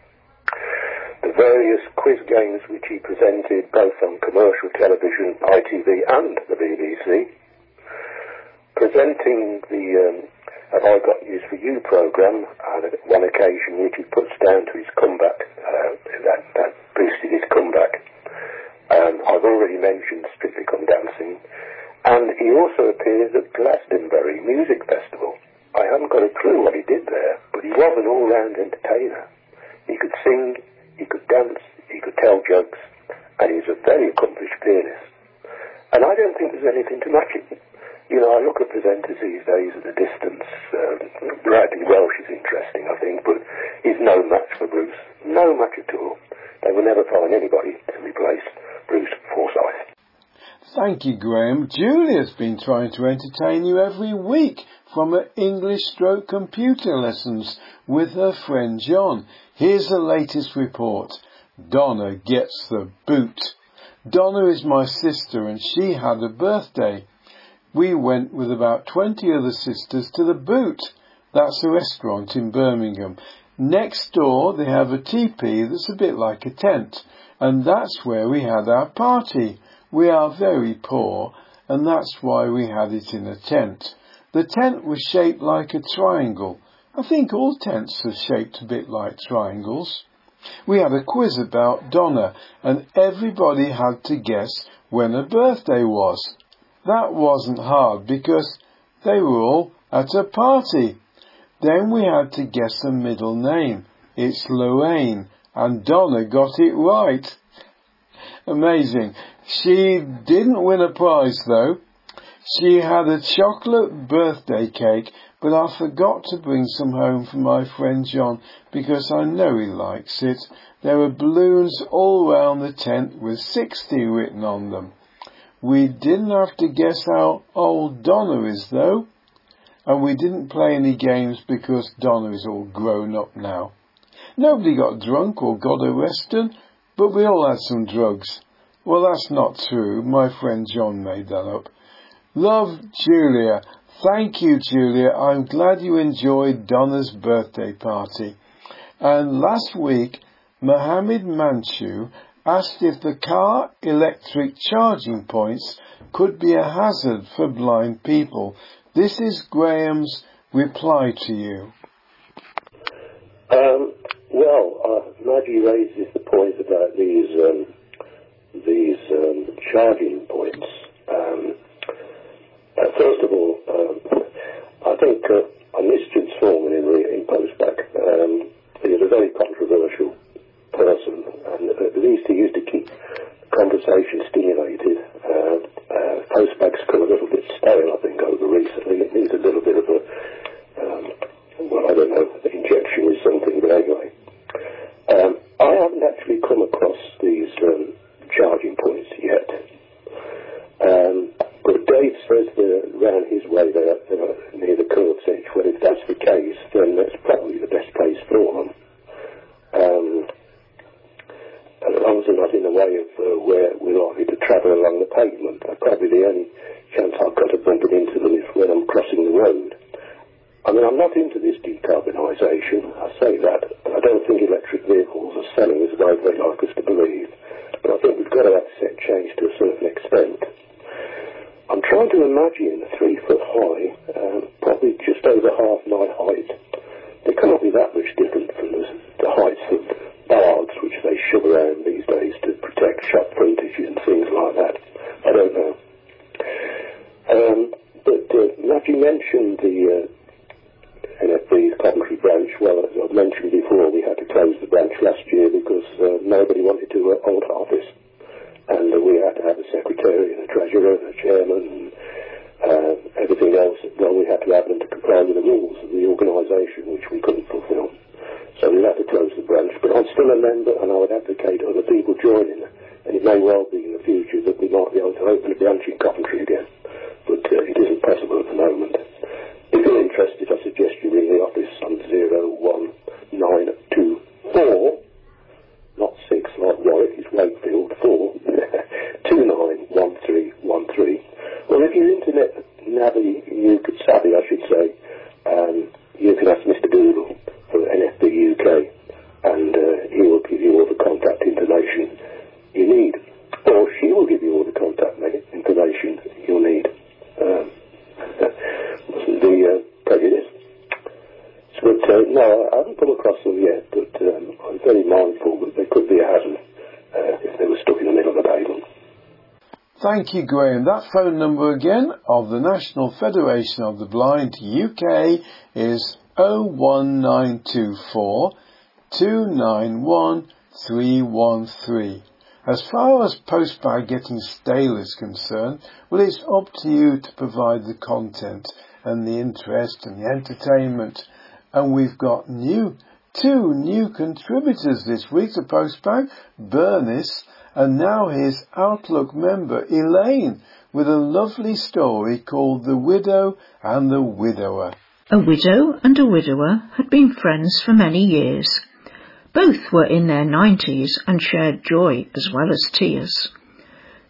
The various quiz games which he presented both on commercial television, I T V and the B B C. Presenting the um, Have I Got News For You programme on one occasion which he puts down to his comeback, uh, that, that boosted his comeback. Um, I've already mentioned Strictly Come Dancing, and he also appears at Glastonbury Music Festival. I haven't got a clue what he did there, but he was an all-round entertainer. He could sing, he could dance, he could tell jokes, and he was a very accomplished pianist. And I don't think there's anything to match him. You know, I look at presenters these days at a distance. Um, Bradley Welsh is interesting, I think, but he's no match for Bruce. No match at all. They will never find anybody to replace Bruce Forsyth. Thank you, Graham. Julia's been trying to entertain you every week from her English stroke computer lessons with her friend John. Here's the latest report. Donna gets the boot. Donna is my sister and she had a birthday. we went with about twenty other sisters to the Boot. That's a restaurant in Birmingham. Next door they have a teepee that's a bit like a tent, and that's where we had our party. We are very poor, and that's why we had it in a tent. The tent was shaped like a triangle. I think all tents are shaped a bit like triangles. We had a quiz about Donna, and everybody had to guess when her birthday was. That wasn't hard because they were all at a party. Then we had to guess her middle name. It's Lorraine, and Donna got it right. Amazing. She didn't win a prize though. She had a chocolate birthday cake, but I forgot to bring some home for my friend John because I know he likes it. There were balloons all round the tent with sixty written on them. We didn't have to guess how old Donna is though, and we didn't play any games because Donna is all grown up now. Nobody got drunk or got arrested, but we all had some drugs. Well, that's not true. My friend John made that up. Love, Julia. Thank you, Julia. I'm glad you enjoyed Donna's birthday party. And last week, Mohammed Manchu asked if the car electric charging points could be a hazard for blind people. This is Graham's reply to you. Um, well, uh, Maggie raises the point about these um, these um, charging points. Um, Uh, first of all, um, I think uh, Anish Foreman in, in Postback um, is a very controversial person, and at least he used to keep conversation stimulated. Uh, uh, Postback's come a little bit stale, I think, over recently. It needs a little bit of a, um, well, I don't know, injection with something, but anyway. Um, I haven't actually come across these um, charging points yet. Um, But Dave says they're round his way there, uh, near the Curves Edge. Well, if that's the case, then that's probably the best place for them. Um, as long as they're not in the way of uh, where we're likely to travel along the pavement. Uh, probably the only chance I've got of bumping into them is when I'm crossing the road. I mean, I'm not into this decarbonisation. I say that. I don't think electric vehicles are selling as well as they like us to believe. But I think we've got to accept change to a certain extent. I'm trying to imagine three foot high, um, probably just over half my height. They cannot be that much different from the, the heights of bollards which they shove around these days to protect shop frontages and things like that. I don't know. Um, but uh, Matthew mentioned the uh, N F B's Coventry branch. Well, as I've mentioned before, we had to close the branch last year because uh, nobody wanted to uh, hold office. And uh, we had to have a secretary and a treasurer and a chairman and uh, everything else. Well, we had to have them to comply with the rules of the organisation, which we couldn't fulfil. So we had to close the branch. But I'm still a member, and I would advocate other people joining. And it may well be in the future that we might be able to open a branch in Coventry again. But uh, it isn't possible at the moment. If you're interested, I suggest you ring the office on zero one nine two four. Not six like Warwick, it's Wakefield, four, two nine one three one three. Well, if you're internet navvy, you could savvy, I should say, um, you can ask Mister Doodle for N F B U K, and uh, he will give you all the contact information you need, or she will give you all the contact information you'll need. Um, wasn't the uh, prejudice. But uh, no, I haven't come across them yet, but um, I'm very mindful that they could be a hazard uh, if they were stuck in the middle of the pavement. Thank you, Graham. That phone number again of the National Federation of the Blind U K is oh one nine two four, two nine one, three one three. As far as Postbag getting stale is concerned, well, it's up to you to provide the content and the interest and the entertainment. And we've got new, two new contributors this week to Postbag, Bernice, and now his Outlook member, Elaine, with a lovely story called The Widow and the Widower. A widow and a widower had been friends for many years. Both were in their nineties and shared joy as well as tears.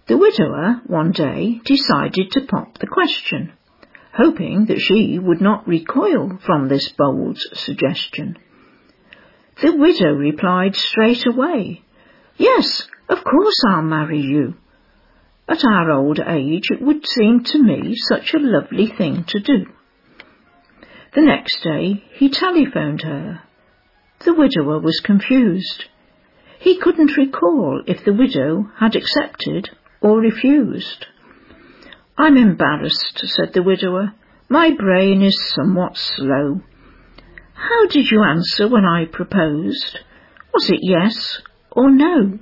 The widower one day decided to pop the question, hoping that she would not recoil from this bold suggestion. The widow replied straight away, "Yes, of course I'll marry you. At our old age it would seem to me such a lovely thing to do." The next day he telephoned her. The widower was confused. He couldn't recall if the widow had accepted or refused. "I'm embarrassed," said the widower. "My brain is somewhat slow. How did you answer when I proposed? Was it yes or no?"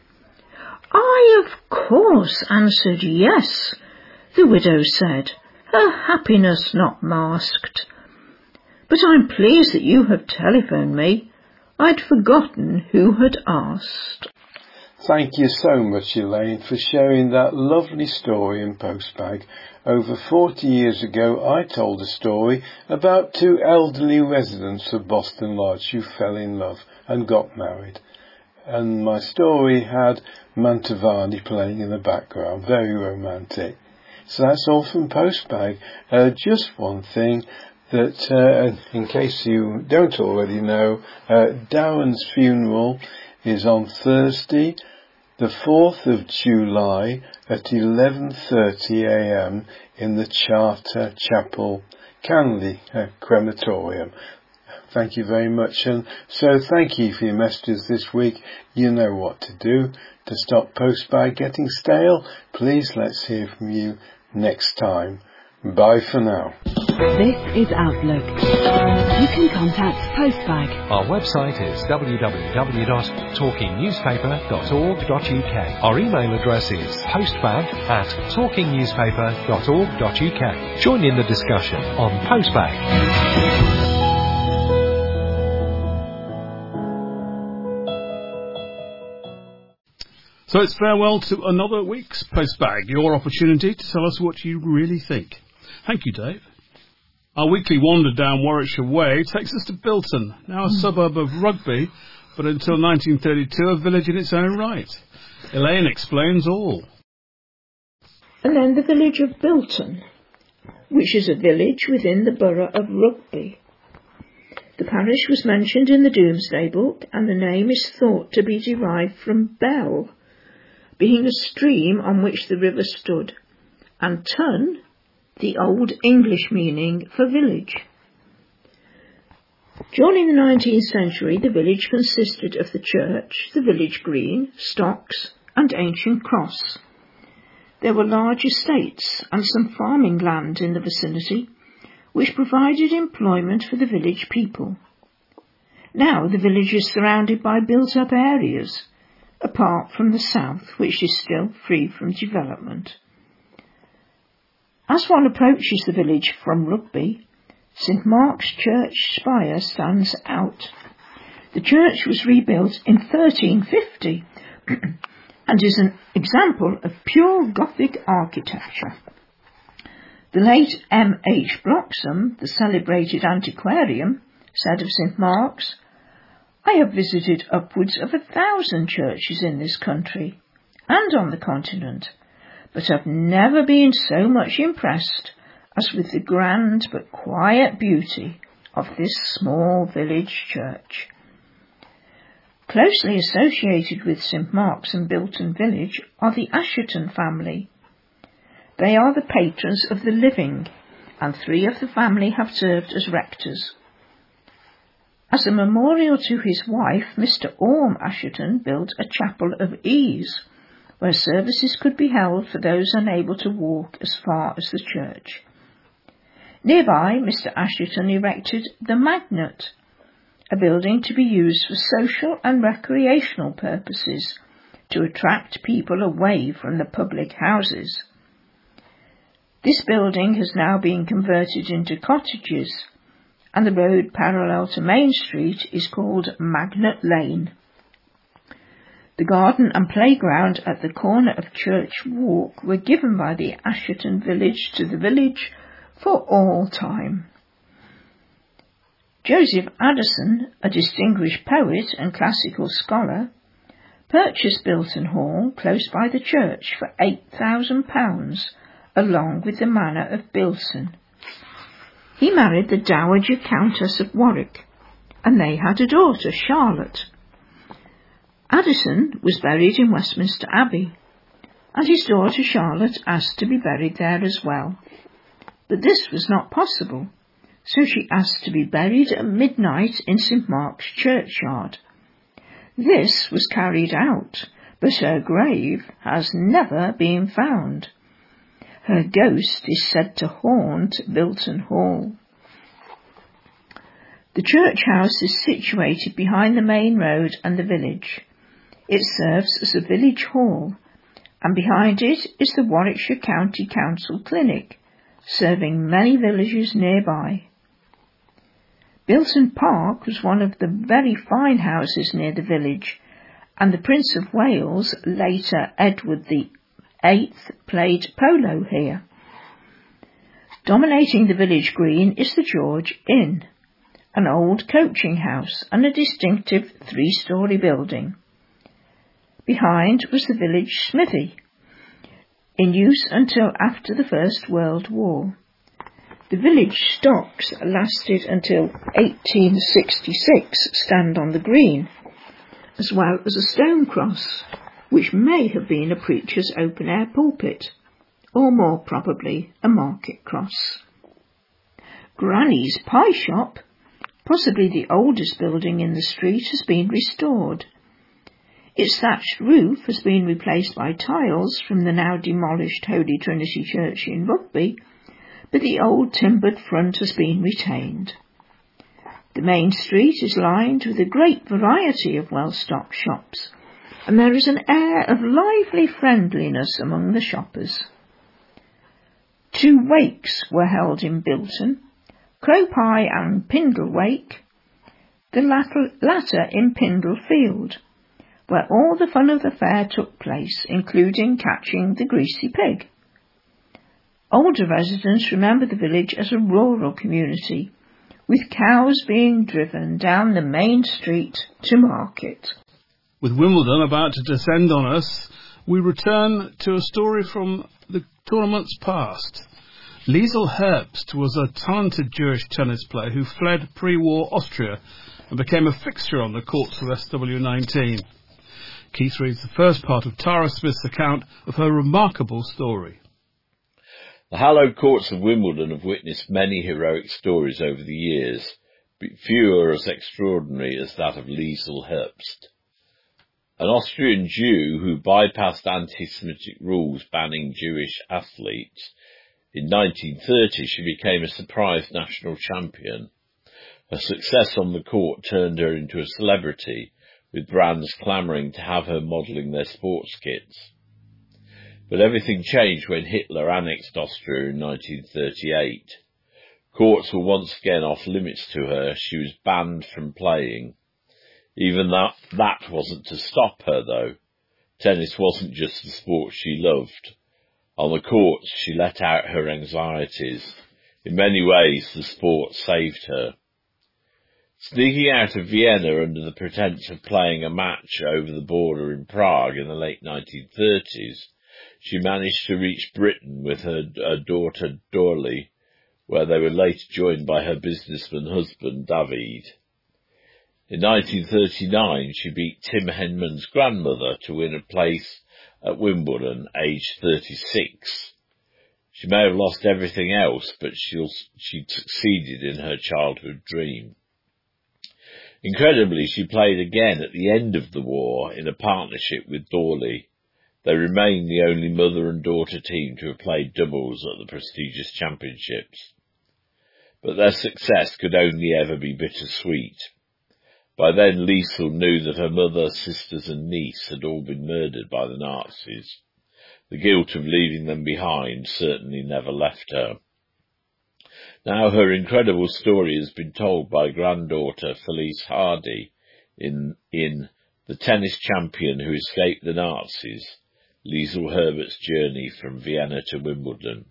"I, of course, answered yes," the widow said, her happiness not masked. "But I'm pleased that you have telephoned me. I'd forgotten who had asked." Thank you so much, Elaine, for sharing that lovely story in Postbag. Over forty years ago, I told a story about two elderly residents of Boston Lodge who fell in love and got married. And my story had Mantovani playing in the background, very romantic. So that's all from Postbag. Uh, just one thing that, uh, in case you don't already know, uh, Darren's funeral is on Thursday, the fourth of July at eleven thirty a m in the Charter Chapel, Canley uh, Crematorium. Thank you very much. And so thank you for your messages this week. You know what to do to stop Postbag getting stale. Please let's hear from you next time. Bye for now. This is Outlook. You can contact Postbag. Our website is w w w dot talking newspaper dot org dot u k. Our email address is postbag at talking newspaper dot org dot u k. Join in the discussion on Postbag. So it's farewell to another week's Postbag, your opportunity to tell us what you really think. Thank you, Dave. Our weekly wander down Warwickshire Way takes us to Bilton, now a suburb of Rugby, but until nineteen thirty-two a village in its own right. Elaine explains all. And then the village of Bilton, which is a village within the borough of Rugby. The parish was mentioned in the Domesday Book, and the name is thought to be derived from Bell, being a stream on which the river stood, and Tun, the Old English meaning for village. During the nineteenth century, the village consisted of the church, the village green, stocks, and ancient cross. There were large estates and some farming land in the vicinity, which provided employment for the village people. Now the village is surrounded by built-up areas, apart from the south, which is still free from development. As one approaches the village from Rugby, Saint Mark's Church spire stands out. The church was rebuilt in thirteen fifty and is an example of pure Gothic architecture. The late M H Bloxham, the celebrated antiquarian, said of Saint Mark's, "I have visited upwards of a thousand churches in this country and on the continent, but have never been so much impressed as with the grand but quiet beauty of this small village church." Closely associated with Saint Mark's and Bilton village are the Asherton family. They are the patrons of the living, and three of the family have served as rectors. As a memorial to his wife, Mister Orme Asherton built a chapel of ease, where services could be held for those unable to walk as far as the church. Nearby, Mister Asherton erected the Magnet, a building to be used for social and recreational purposes to attract people away from the public houses. This building has now been converted into cottages, and the road parallel to Main Street is called Magnet Lane. The garden and playground at the corner of Church Walk were given by the Asherton village to the village for all time. Joseph Addison, a distinguished poet and classical scholar, purchased Bilton Hall close by the church for eight thousand pounds, along with the manor of Bilton. He married the Dowager Countess of Warwick, and they had a daughter, Charlotte. Addison was buried in Westminster Abbey, and his daughter Charlotte asked to be buried there as well. But this was not possible, so she asked to be buried at midnight in St Mark's churchyard. This was carried out, but her grave has never been found. Her ghost is said to haunt Bilton Hall. The church house is situated behind the main road and the village. It serves as a village hall, and behind it is the Warwickshire County Council Clinic, serving many villages nearby. Bilton Park was one of the very fine houses near the village, and the Prince of Wales, later Edward the Eighth, played polo here. Dominating the village green is the George Inn, an old coaching house and a distinctive three-storey building. Behind was the village smithy, in use until after the First World War. The village stocks lasted until eighteen sixty-six stand on the green, as well as a stone cross, which may have been a preacher's open-air pulpit, or more probably a market cross. Granny's Pie Shop, possibly the oldest building in the street, has been restored. Its thatched roof has been replaced by tiles from the now demolished Holy Trinity Church in Rugby, but the old timbered front has been retained. The main street is lined with a great variety of well-stocked shops, and there is an air of lively friendliness among the shoppers. Two wakes were held in Bilton, Crow Pie and Pindle Wake, the latter, latter in Pindle Field, where all the fun of the fair took place, including catching the greasy pig. Older residents remember the village as a rural community, with cows being driven down the main street to market. With Wimbledon about to descend on us, we return to a story from the tournament's past. Liesl Herbst was a talented Jewish tennis player who fled pre-war Austria and became a fixture on the courts of S W nineteen. Keith reads the first part of Tara Smith's account of her remarkable story. The hallowed courts of Wimbledon have witnessed many heroic stories over the years, but few are as extraordinary as that of Liesl Herbst. An Austrian Jew who bypassed anti-Semitic rules banning Jewish athletes, in nineteen thirty she became a surprise national champion. Her success on the court turned her into a celebrity, with brands clamouring to have her modelling their sports kits. But everything changed when Hitler annexed Austria in nineteen thirty-eight. Courts were once again off limits to her. She was banned from playing. Even that, that wasn't to stop her, though. Tennis wasn't just the sport she loved. On the courts, she let out her anxieties. In many ways, the sport saved her. Sneaking out of Vienna under the pretence of playing a match over the border in Prague in the late nineteen thirties, she managed to reach Britain with her, her daughter Dorley, where they were later joined by her businessman husband David. In nineteen thirty-nine, she beat Tim Henman's grandmother to win a place at Wimbledon, aged thirty-six. She may have lost everything else, but she'll, she succeeded in her childhood dream. Incredibly, she played again at the end of the war in a partnership with Dorley. They remain the only mother and daughter team to have played doubles at the prestigious championships. But their success could only ever be bittersweet. By then, Liesl knew that her mother, sisters and niece had all been murdered by the Nazis. The guilt of leaving them behind certainly never left her. Now her incredible story has been told by granddaughter Felice Hardy in, in The Tennis Champion Who Escaped the Nazis, Liesl Herbert's Journey from Vienna to Wimbledon.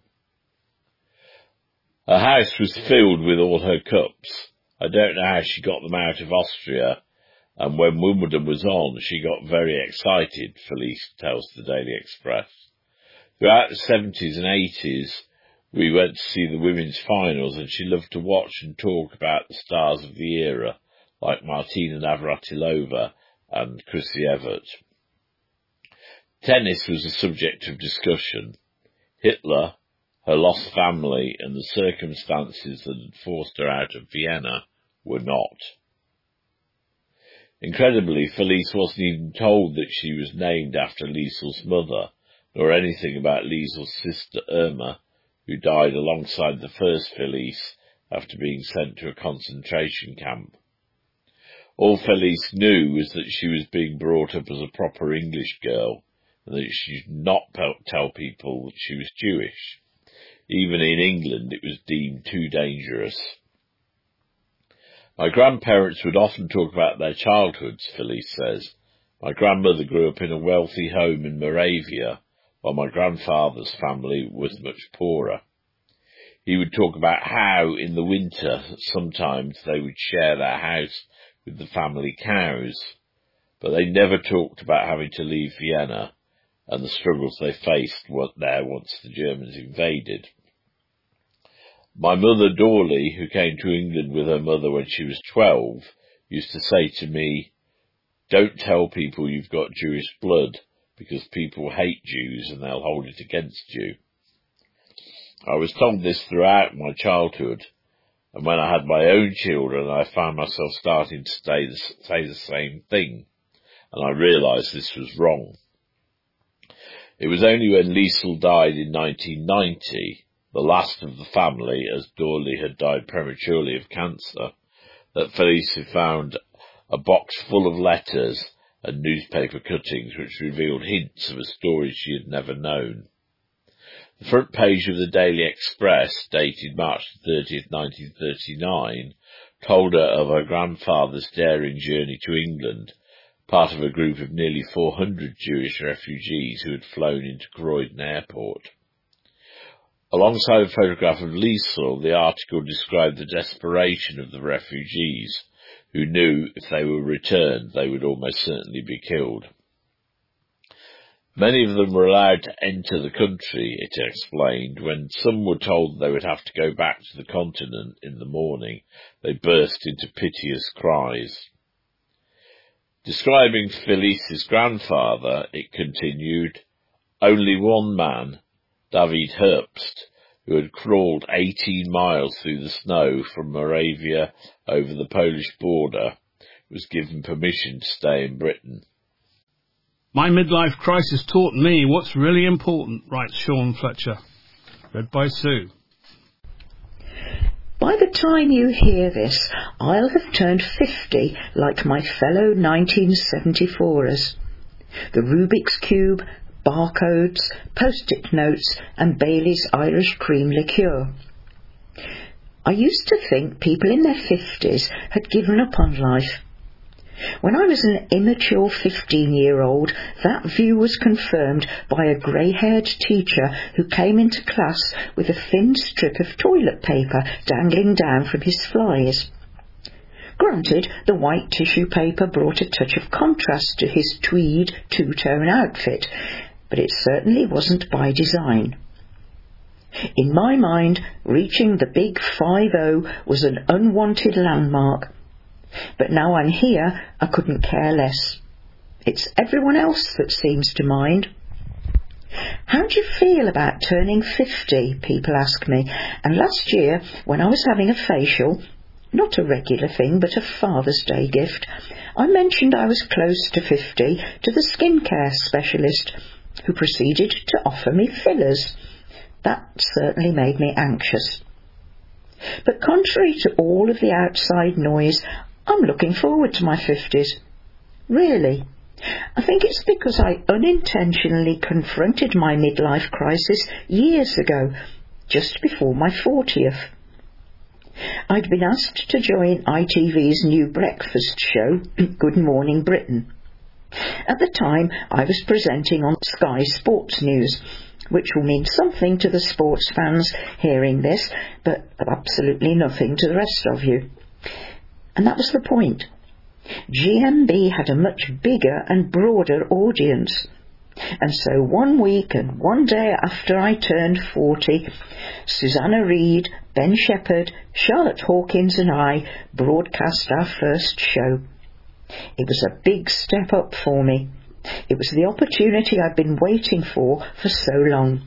Her house was filled with all her cups. I don't know how she got them out of Austria, and when Wimbledon was on, she got very excited, Felice tells the Daily Express. Throughout the seventies and eighties, we went to see the women's finals, and she loved to watch and talk about the stars of the era, like Martina Navratilova and Chrissy Evert. Tennis was a subject of discussion. Hitler, her lost family, and the circumstances that had forced her out of Vienna were not. Incredibly, Felice wasn't even told that she was named after Liesel's mother, nor anything about Liesel's sister Irma, who died alongside the first Felice after being sent to a concentration camp. All Felice knew was that she was being brought up as a proper English girl, and that she should not tell people that she was Jewish. Even in England it was deemed too dangerous. My grandparents would often talk about their childhoods, Felice says. My grandmother grew up in a wealthy home in Moravia, while my grandfather's family was much poorer. He would talk about how, in the winter, sometimes they would share their house with the family cows, but they never talked about having to leave Vienna and the struggles they faced there once the Germans invaded. My mother, Dorley, who came to England with her mother when she was twelve, used to say to me, "Don't tell people you've got Jewish blood, because people hate Jews and they'll hold it against you." I was told this throughout my childhood, and when I had my own children, I found myself starting to say the, say the same thing, and I realised this was wrong. It was only when Liesel died in nineteen ninety, the last of the family, as Dorley had died prematurely of cancer, that Felice found a box full of letters and newspaper cuttings which revealed hints of a story she had never known. The front page of the Daily Express, dated March thirtieth, nineteen thirty-nine, told her of her grandfather's daring journey to England, part of a group of nearly four hundred Jewish refugees who had flown into Croydon Airport. Alongside a photograph of Liesel, the article described the desperation of the refugees, who knew if they were returned they would almost certainly be killed. Many of them were allowed to enter the country, it explained. When some were told they would have to go back to the continent in the morning, they burst into piteous cries. Describing Felice's grandfather, it continued, only one man, David Herbst, who had crawled eighteen miles through the snow from Moravia over the Polish border, was given permission to stay in Britain. My midlife crisis taught me what's really important, writes Sean Fletcher. Read by Sue. By the time you hear this, I'll have turned fifty like my fellow nineteen seventy-fourers. The Rubik's Cube, barcodes, post-it notes and Bailey's Irish cream liqueur. I used to think people in their fifties had given up on life. When I was an immature fifteen-year-old, that view was confirmed by a grey-haired teacher who came into class with a thin strip of toilet paper dangling down from his flies. Granted, the white tissue paper brought a touch of contrast to his tweed two-tone outfit, but it certainly wasn't by design. In my mind, reaching the big five oh was an unwanted landmark. But now I'm here, I couldn't care less. It's everyone else that seems to mind. How do you feel about turning fifty, people ask me, and last year, when I was having a facial, not a regular thing but a Father's Day gift, I mentioned I was close to fifty to the skincare specialist, who proceeded to offer me fillers. That certainly made me anxious. But contrary to all of the outside noise, I'm looking forward to my fifties. Really. I think it's because I unintentionally confronted my midlife crisis years ago, just before my fortieth. I'd been asked to join I T V's new breakfast show, Good Morning Britain. At the time, I was presenting on Sky Sports News, which will mean something to the sports fans hearing this, but absolutely nothing to the rest of you. And that was the point. G M B had a much bigger and broader audience. And so one week and one day after I turned forty, Susanna Reid, Ben Shepherd, Charlotte Hawkins and I broadcast our first show. It was a big step up for me. It was the opportunity I'd been waiting for for so long.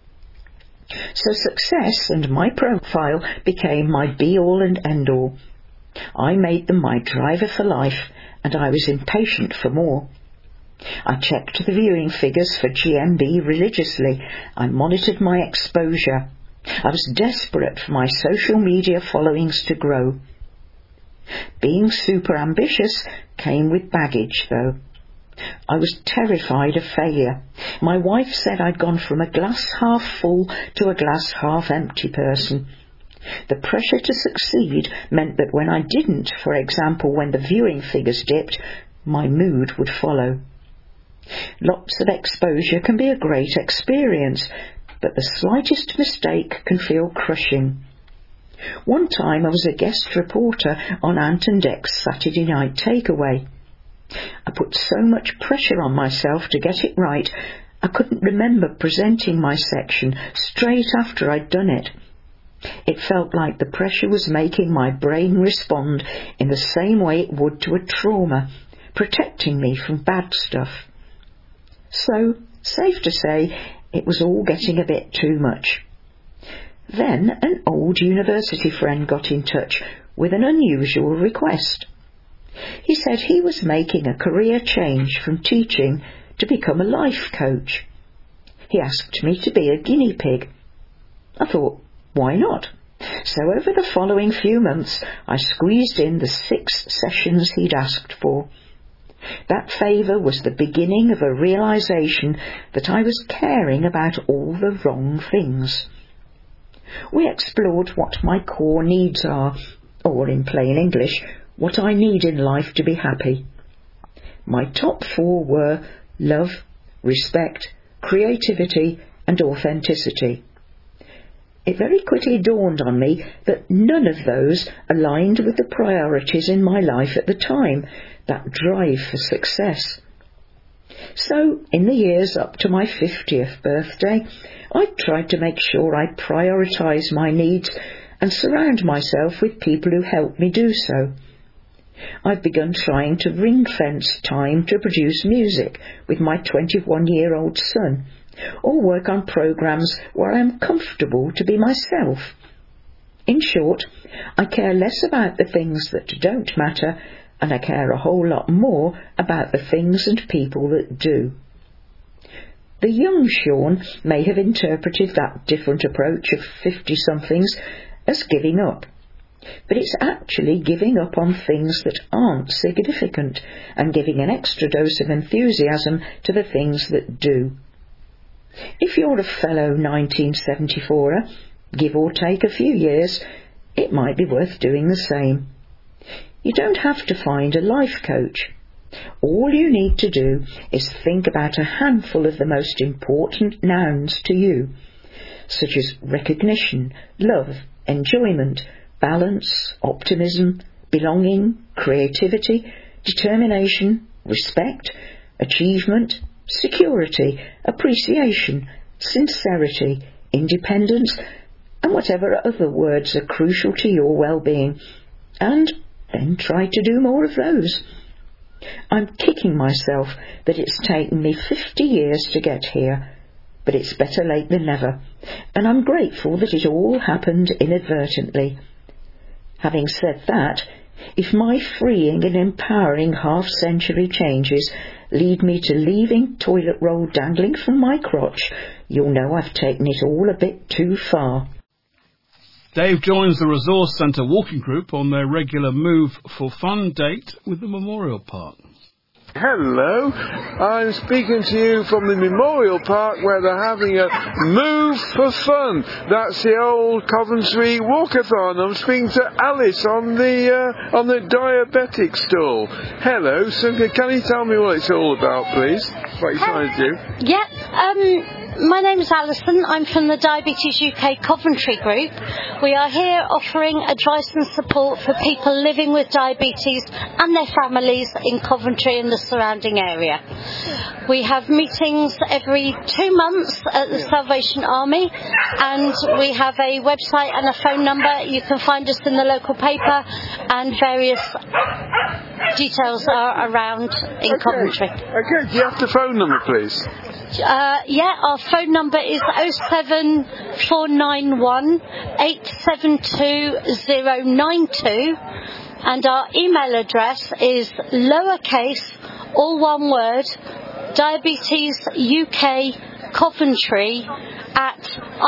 So success and my profile became my be-all and end-all. I made them my driver for life, and I was impatient for more. I checked the viewing figures for G M B religiously. I monitored my exposure. I was desperate for my social media followings to grow. Being super ambitious came with baggage, though. I was terrified of failure. My wife said I'd gone from a glass half full to a glass half empty person. The pressure to succeed meant that when I didn't, for example when the viewing figures dipped, my mood would follow. Lots of exposure can be a great experience, but the slightest mistake can feel crushing. One time I was a guest reporter on Ant and Dec's Saturday Night Takeaway. I put so much pressure on myself to get it right, I couldn't remember presenting my section straight after I'd done it. It felt like the pressure was making my brain respond in the same way it would to a trauma, protecting me from bad stuff. So, safe to say, it was all getting a bit too much. Then an old university friend got in touch with an unusual request. He said he was making a career change from teaching to become a life coach. He asked me to be a guinea pig. I thought, why not? So over the following few months I squeezed in the six sessions he'd asked for. That favour was the beginning of a realisation that I was caring about all the wrong things. We explored what my core needs are, or in plain English, what I need in life to be happy. My top four were love, respect, creativity and authenticity. It very quickly dawned on me that none of those aligned with the priorities in my life at the time, that drive for success. So, in the years up to my fiftieth birthday, I tried to make sure I prioritise my needs and surround myself with people who help me do so. I've begun trying to ring-fence time to produce music with my twenty-one-year-old son, or work on programmes where I am comfortable to be myself. In short, I care less about the things that don't matter, and I care a whole lot more about the things and people that do. The young Sean may have interpreted that different approach of fifty-somethings as giving up, but it's actually giving up on things that aren't significant and giving an extra dose of enthusiasm to the things that do. If you're a fellow nineteen seventy-fourer, give or take a few years, it might be worth doing the same. You don't have to find a life coach. All you need to do is think about a handful of the most important nouns to you, such as recognition, love, enjoyment, balance, optimism, belonging, creativity, determination, respect, achievement, security, appreciation, sincerity, independence, and whatever other words are crucial to your well-being, and then try to do more of those. I'm kicking myself that it's taken me fifty years to get here, but it's better late than never, and I'm grateful that it all happened inadvertently. Having said that, if my freeing and empowering half-century changes lead me to leaving toilet roll dangling from my crotch, you'll know I've taken it all a bit too far. Dave joins the Resource Centre walking group on their regular Move for Fun date with the Memorial Park. Hello, I'm speaking to you from the Memorial Park where they're having a Move for Fun. That's the old Coventry Walkathon. I'm speaking to Alice on the uh, on the diabetic stall. Hello, so can you tell me what it's all about, please? What you're trying to do? Yeah, um, My name is Alison. I'm from the Diabetes U K Coventry group. We are here offering advice and support for people living with diabetes and their families in Coventry and the surrounding area. We have meetings every two months at the Salvation Army, and we have a website and a phone number. You can find us in the local paper, and various details are around in okay. Coventry. Okay, do you have the phone number, please? Uh, yeah, our phone number is oh seven four nine one eight seven two oh nine two, and our email address is lowercase, all one word, diabetes U K Coventry at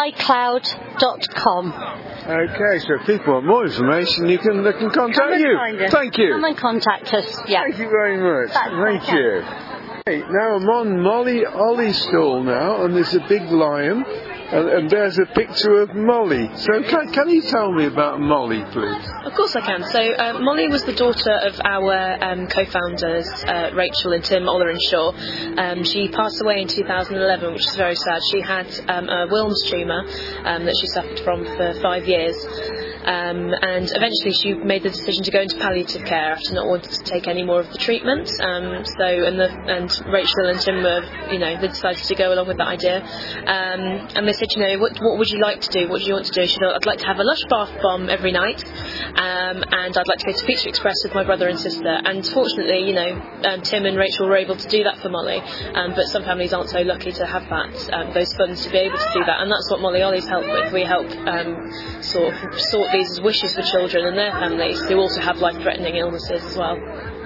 icloud dot com. Okay, so if people want more information, you can, they can contact Come and you. find us. Thank you. Come and contact us, yeah. Thank you very much. That's Thank okay. you. Hey, now I'm on Molly Ollie's stall now, and there's a big lion, and, and there's a picture of Molly. So can, can you tell me about Molly, please? Of course I can. So uh, Molly was the daughter of our um, co-founders, uh, Rachel and Tim Ollerinshaw. Um, she passed away in two thousand eleven, which is very sad. She had um, a Wilms tumour um, that she suffered from for five years. Um, and eventually she made the decision to go into palliative care after not wanting to take any more of the treatment. Um, so, and, the, and Rachel and Tim were, you know, they decided to go along with that idea. Um, and they said, you know, what, what would you like to do? What do you want to do? She said, I'd like to have a lush bath bomb every night, um, and I'd like to go to Pizza Express with my brother and sister. And fortunately, you know, um, Tim and Rachel were able to do that for Molly, um, but some families aren't so lucky to have that, um, those funds to be able to do that. And that's what Molly Ollie's help with. We help um, sort of sort these wishes for children and their families who also have life-threatening illnesses as well.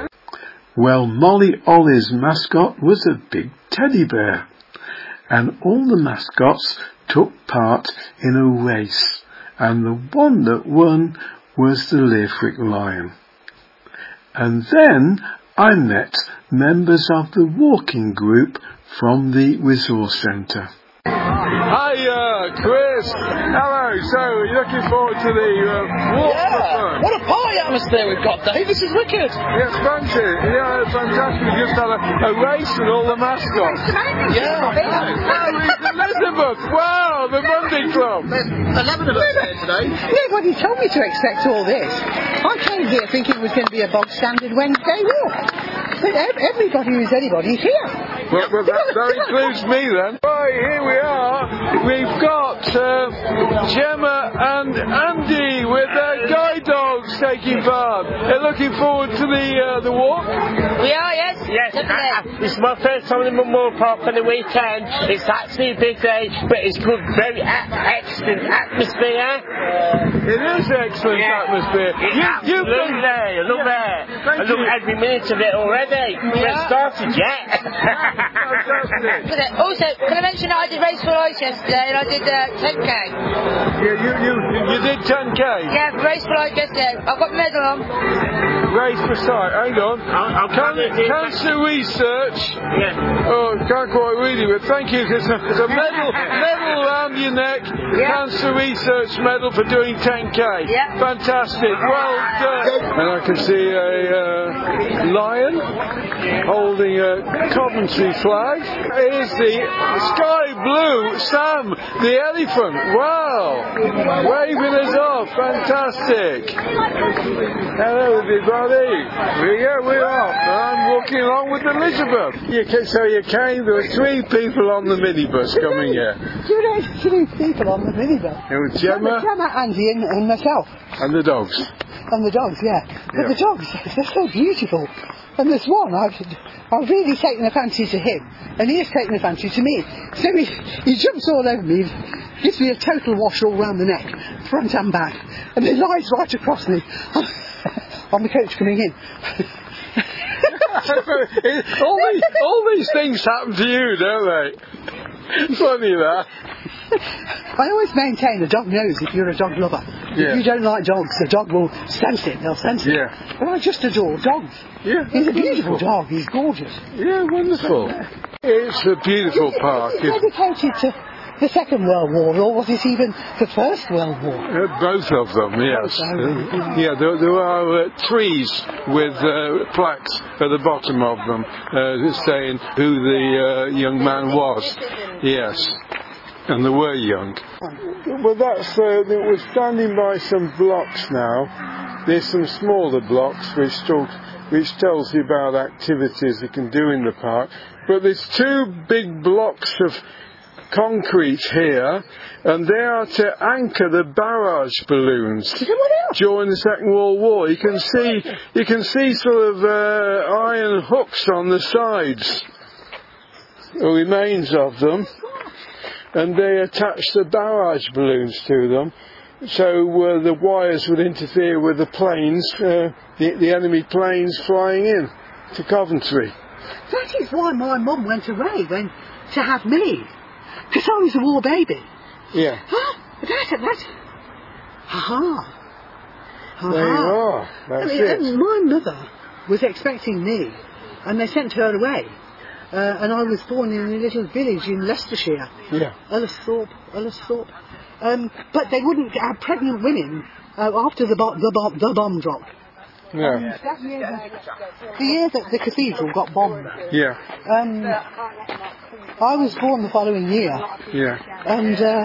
Well, Molly Ollie's mascot was a big teddy bear, and all the mascots took part in a race, and the one that won was the Leofric lion. And then I met members of the walking group from the resource centre. Hi, uh, Chris. Hello. So, you're looking forward to the uh, walk yeah. for fun? What a party atmosphere we've got, Dave. This is wicked. Yes, fancy. Yeah, it's fantastic. We just had a, a race with all the mascots. Yeah. Oh, it's Elizabeth. Wow, the Monday Club. There's eleven of us here today. Nobody told me to expect all this. I came here thinking it was going to be a bog standard Wednesday walk. But everybody who's anybody is here. Well, well that, that includes me then. Right, here we are. We've got uh, Gemma and Andy with their guide dogs taking part. They're looking forward to the uh, the walk. We are, yes. Yes. Uh, this is my first time in Memorial Park on the weekend. It's actually a big day, but it's good, very a- excellent atmosphere. It is excellent yeah. atmosphere. It's you, absolutely. You've been... I love yeah. it. I love you. every minute of it already. We haven't started yet. Also, can I mention that I did Race for Life yesterday and I did uh, ten K? Yeah, you, you, you did ten K? Yeah, Race for Life yesterday. I've got my medal on. Race for sight. Hang on. I'll, I'll Can, cancer research. Yeah. Oh, can't quite read it, but thank you. It's a, it's a medal, medal around your neck. Yeah. Cancer research medal for doing ten K. Yeah. Fantastic. Well done. And I can see a uh, lion holding a Coventry flag. Here's the sky blue Sam, the elephant. Wow. Waving us off. Fantastic. Hello, everybody. Here we go. We're off. I'm walking along with Elizabeth. You can, so you came, there were three people on the minibus coming here. Two days, three people on the minibus. It was Gemma. Gemma, Andy and, and myself. And the dogs. And the dogs, yeah. But yeah. the dogs, they're so beautiful. And there's one, I've, I've really taken a fancy to him, and he has taken a fancy to me. So he, he jumps all over me, gives me a total wash all round the neck, front and back, and he lies right across me on the coach coming in. all, these, all these things happen to you, don't they? Funny that. I always maintain a dog knows if you're a dog lover. Yeah. If you don't like dogs, the dog will sense it, they'll sense it. Yeah. But I just adore dogs. Yeah. He's a beautiful dog, he's gorgeous. Yeah, wonderful. It's a beautiful park. Is it dedicated to the Second World War, or was it even the First World War? Uh, both of them, yes. Uh, yeah, there, there are uh, trees with uh, plaques at the bottom of them uh, saying who the uh, young man was. Yes. And they were young. Well, that's, uh, we're standing by some blocks now. There's some smaller blocks which talk, which tells you about activities you can do in the park. But there's two big blocks of concrete here, and they are to anchor the barrage balloons during the Second World War. You can see, you can see sort of uh, iron hooks on the sides, or remains of them, and they attach the barrage balloons to them. So uh, the wires would interfere with the planes, uh, the, the enemy planes flying in to Coventry. That is why my mum went away when to have me. Because I was a war baby. Yeah. Huh? That's it, that's... Ha-ha. Ha-ha. There you are. That's I mean, it. and my mother was expecting me, and they sent her away. Uh, and I was born in a little village in Leicestershire. Yeah. Ullersthorpe, Ullersthorpe. Um, but they wouldn't have pregnant women uh, after the, bo- the, bo- the bomb dropped. Yeah. Um, that year the, the year that the cathedral got bombed. Yeah. Um, I was born the following year. Yeah. And uh,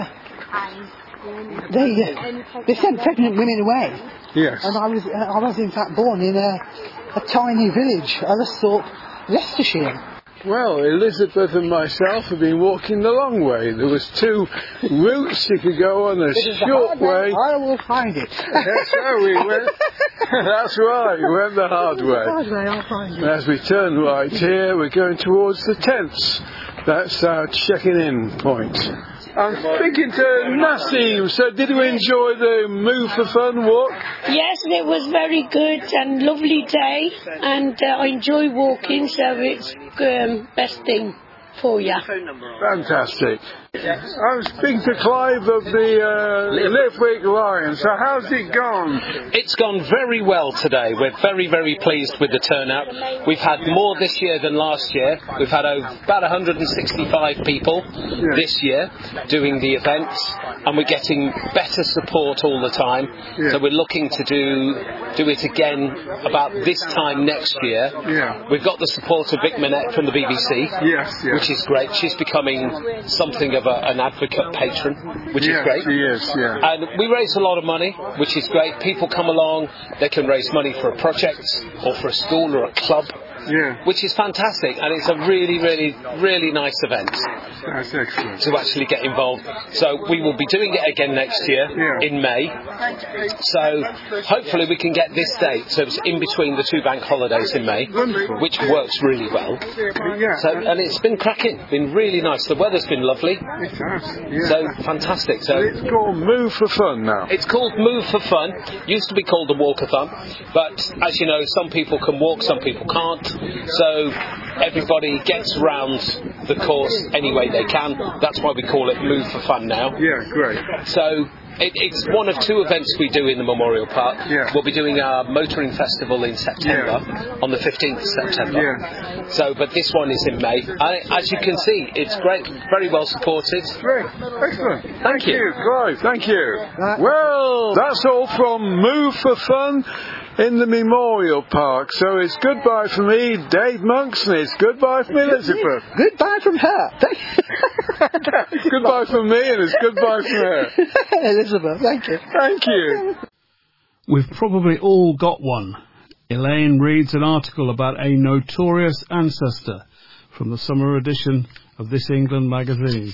they uh, they sent pregnant women away. Yes. And I was uh, I was in fact born in a, a tiny village, Ullersthorpe, Leicestershire. Well, Elizabeth and myself have been walking the long way. There was two routes you could go on, a short way. I will find it. That's how we went. That's right, we went the hard way. The hard way, I'll find it. As we turn right here, we're going towards the tents. That's our checking in point. I'm speaking to Nassim. So did you enjoy the Move for Fun walk? Yes, it was very good and lovely day, and uh, I enjoy walking, so it's um, best thing for you. Fantastic. I'm speaking to Clive of the uh, Lithwick Lions. So how's it gone? It's gone very well today. We're very, very pleased with the turnout. We've had more this year than last year. We've had over, about one hundred sixty-five people yeah. this year doing the events, and we're getting better support all the time. Yeah. So we're looking to do do it again about this time next year. Yeah. We've got the support of Vic Minette from the B B C, yes, yes. which is great. She's becoming something of a, an advocate patron, which yes, is great. She is, yeah. And we raise a lot of money, which is great. People come along, they can raise money for a project or for a school or a club. Yeah. Which is fantastic, and it's a really, really, really nice event. That's excellent. To actually get involved. So we will be doing it again next year yeah. in May. So hopefully we can get this date, so it's in between the two bank holidays in May, Wonderful. which works really well. Yeah. So and it's been cracking, been really nice. The weather's been lovely. It has. Yeah. So fantastic. So it's called Move for Fun now. It's called Move for Fun. Used to be called the Walkathon, but as you know, some people can walk, some people can't. So everybody gets round the course any way they can. That's why we call it Move for Fun now. Yeah, great. So it, it's one of two events we do in the Memorial Park. Yeah. We'll be doing our motoring festival in September, yeah. on the fifteenth of September. Yeah. So, but this one is in May. And as you can see, it's great, very well supported. Great, excellent. Thank, Thank you. you, Clive. Thank you. Well, that's all from Move for Fun in the Memorial Park. So it's goodbye from me, Dave Monks, and it's goodbye from Elizabeth. Goodbye from her. It's goodbye from me, and it's goodbye from her. Elizabeth, thank you. Thank you. We've probably all got one. Elaine reads an article about a notorious ancestor from the summer edition of This England magazine.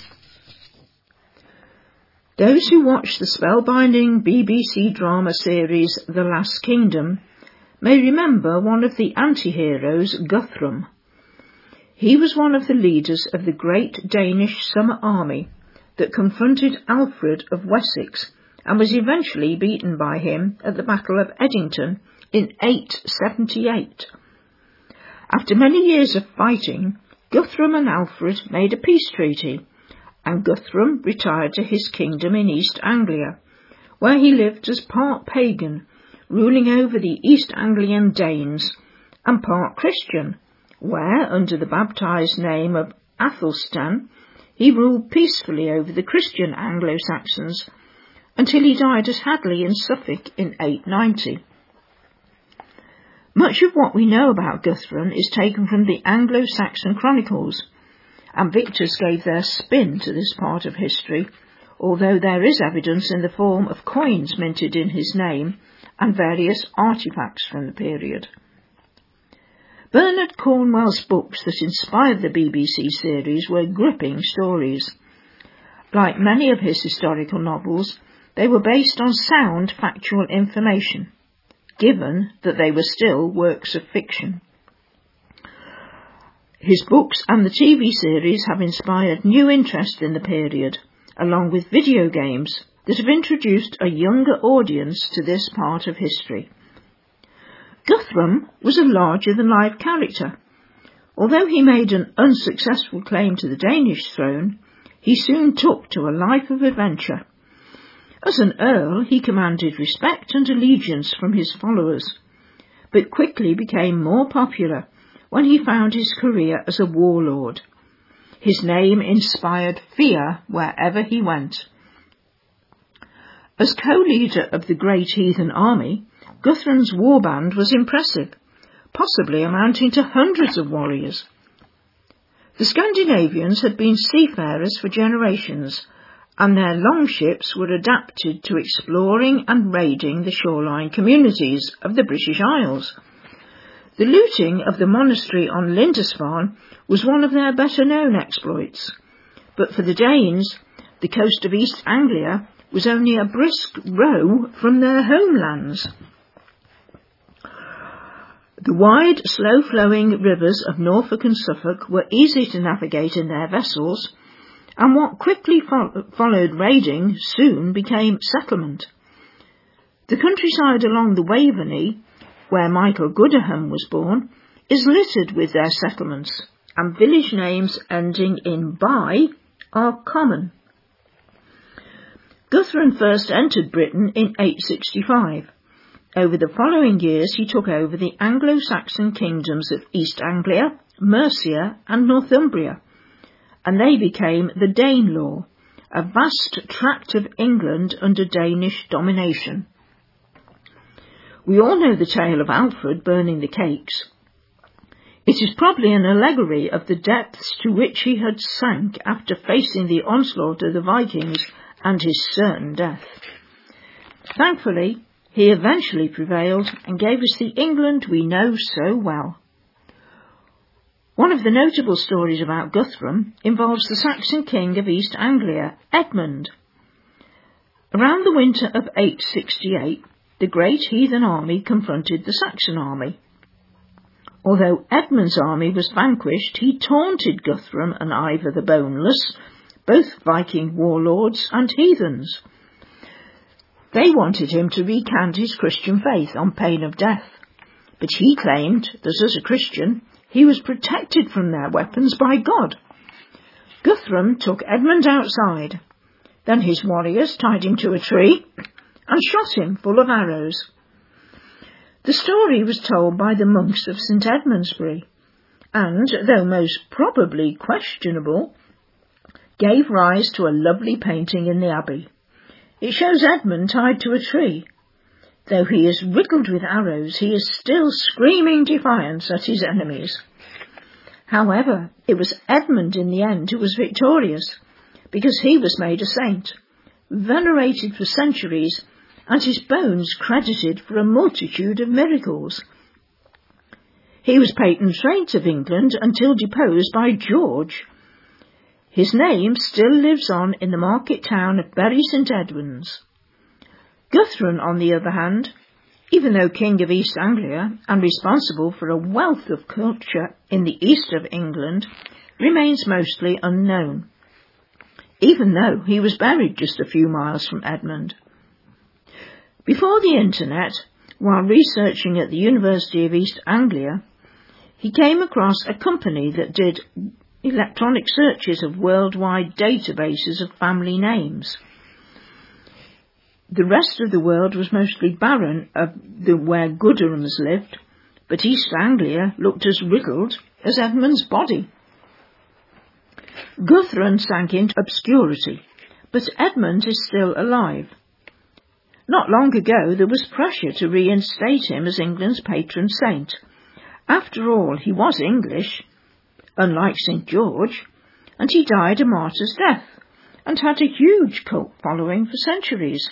Those who watch the spellbinding B B C drama series The Last Kingdom may remember one of the anti-heroes, Guthrum. He was one of the leaders of the great Danish summer army that confronted Alfred of Wessex and was eventually beaten by him at the Battle of Edington in eight seventy-eight. After many years of fighting, Guthrum and Alfred made a peace treaty, and Guthrum retired to his kingdom in East Anglia, where he lived as part pagan, ruling over the East Anglian Danes, and part Christian, where, under the baptised name of Athelstan, he ruled peacefully over the Christian Anglo-Saxons, until he died at Hadley in Suffolk in eight ninety. Much of what we know about Guthrum is taken from the Anglo-Saxon chronicles, and victors gave their spin to this part of history, although there is evidence in the form of coins minted in his name and various artefacts from the period. Bernard Cornwell's books that inspired the B B C series were gripping stories. Like many of his historical novels, they were based on sound factual information, given that they were still works of fiction. His books and the T V series have inspired new interest in the period, along with video games that have introduced a younger audience to this part of history. Guthrum was a larger-than-life character. Although he made an unsuccessful claim to the Danish throne, he soon took to a life of adventure. As an earl, he commanded respect and allegiance from his followers, but quickly became more popular when he found his career as a warlord. His name inspired fear wherever he went. As co-leader of the Great Heathen Army, Guthrum's warband was impressive, possibly amounting to hundreds of warriors. The Scandinavians had been seafarers for generations, and their longships were adapted to exploring and raiding the shoreline communities of the British Isles. The looting of the monastery on Lindisfarne was one of their better-known exploits, but for the Danes, the coast of East Anglia was only a brisk row from their homelands. The wide, slow-flowing rivers of Norfolk and Suffolk were easy to navigate in their vessels, and what quickly fo- followed raiding soon became settlement. The countryside along the Waveney, where Michael Gooderham was born, is littered with their settlements, and village names ending in by are common. Guthrum first entered Britain in eight sixty-five. Over the following years he took over the Anglo-Saxon kingdoms of East Anglia, Mercia and Northumbria, and they became the Danelaw, a vast tract of England under Danish domination. We all know the tale of Alfred burning the cakes. It is probably an allegory of the depths to which he had sunk after facing the onslaught of the Vikings and his certain death. Thankfully, he eventually prevailed and gave us the England we know so well. One of the notable stories about Guthrum involves the Saxon king of East Anglia, Edmund. Around the winter of eight sixty-eight, the great heathen army confronted the Saxon army. Although Edmund's army was vanquished, he taunted Guthrum and Ivar the Boneless, both Viking warlords and heathens. They wanted him to recant his Christian faith on pain of death, but he claimed that as a Christian he was protected from their weapons by God. Guthrum took Edmund outside. Then his warriors tied him to a tree and shot him full of arrows. The story was told by the monks of St Edmundsbury, and, though most probably questionable, gave rise to a lovely painting in the abbey. It shows Edmund tied to a tree. Though he is riddled with arrows, he is still screaming defiance at his enemies. However, it was Edmund in the end who was victorious, because he was made a saint, venerated for centuries, and his bones credited for a multitude of miracles. He was patron saint of England until deposed by George. His name still lives on in the market town of Bury St Edmunds. Guthrum, on the other hand, even though King of East Anglia and responsible for a wealth of culture in the east of England, remains mostly unknown, even though he was buried just a few miles from Edmund. Before the internet, while researching at the University of East Anglia, he came across a company that did electronic searches of worldwide databases of family names. The rest of the world was mostly barren of the where Gooderhams lived, but East Anglia looked as riddled as Edmund's body. Guthrum sank into obscurity, but Edmund is still alive. Not long ago there was pressure to reinstate him as England's patron saint. After all, he was English, unlike Saint George, and he died a martyr's death, and had a huge cult following for centuries.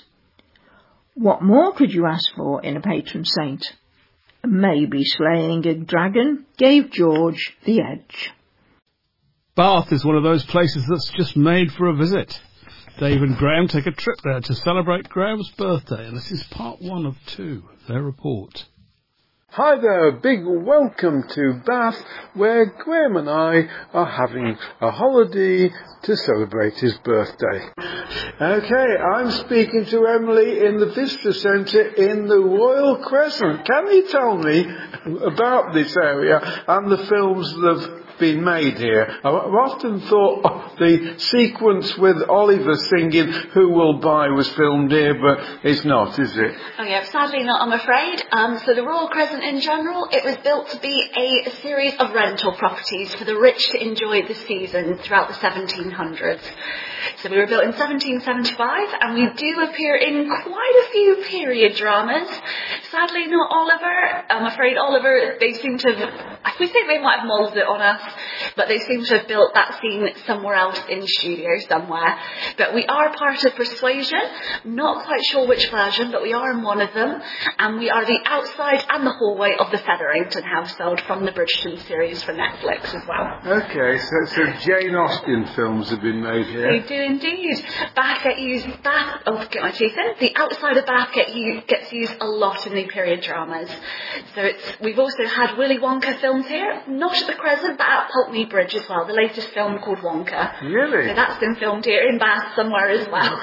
What more could you ask for in a patron saint? Maybe slaying a dragon gave George the edge. Bath is one of those places that's just made for a visit. Dave and Graham take a trip there to celebrate Graham's birthday, and this is part one of two, their report. Hi there, a big welcome to Bath, where Graham and I are having a holiday to celebrate his birthday. Okay, I'm speaking to Emily in the Visitor Centre in the Royal Crescent. Can you tell me about this area and the films that have been made here? I've often thought oh, the sequence with Oliver singing Who Will Buy was filmed here, but it's not, is it? Oh yeah, sadly not, I'm afraid. Um, so the Royal Crescent in general, it was built to be a series of rental properties for the rich to enjoy the season throughout the seventeen hundreds. So we were built in seventeen seventy-five, and we do appear in quite a few period dramas. Sadly not Oliver. I'm afraid Oliver, they seem to have, we think they might have modelled it on us, but they seem to have built that scene somewhere else in studio somewhere. But we are part of Persuasion, not quite sure which version, but we are in one of them, and we are the outside and the hallway of the Featherington household from the Bridgerton series for Netflix as well. Okay, so, so Jane Austen films have been made here. They do indeed. Bath get used, Bath, oh, get my teeth in. The outside of Bath get you, gets used a lot in the period dramas. So it's, we've also had Willy Wonka filmed here, not at the Crescent, but at Pulteney Bridge as well, the latest film called Wonka. Really? So that's been filmed here in Bath somewhere as well.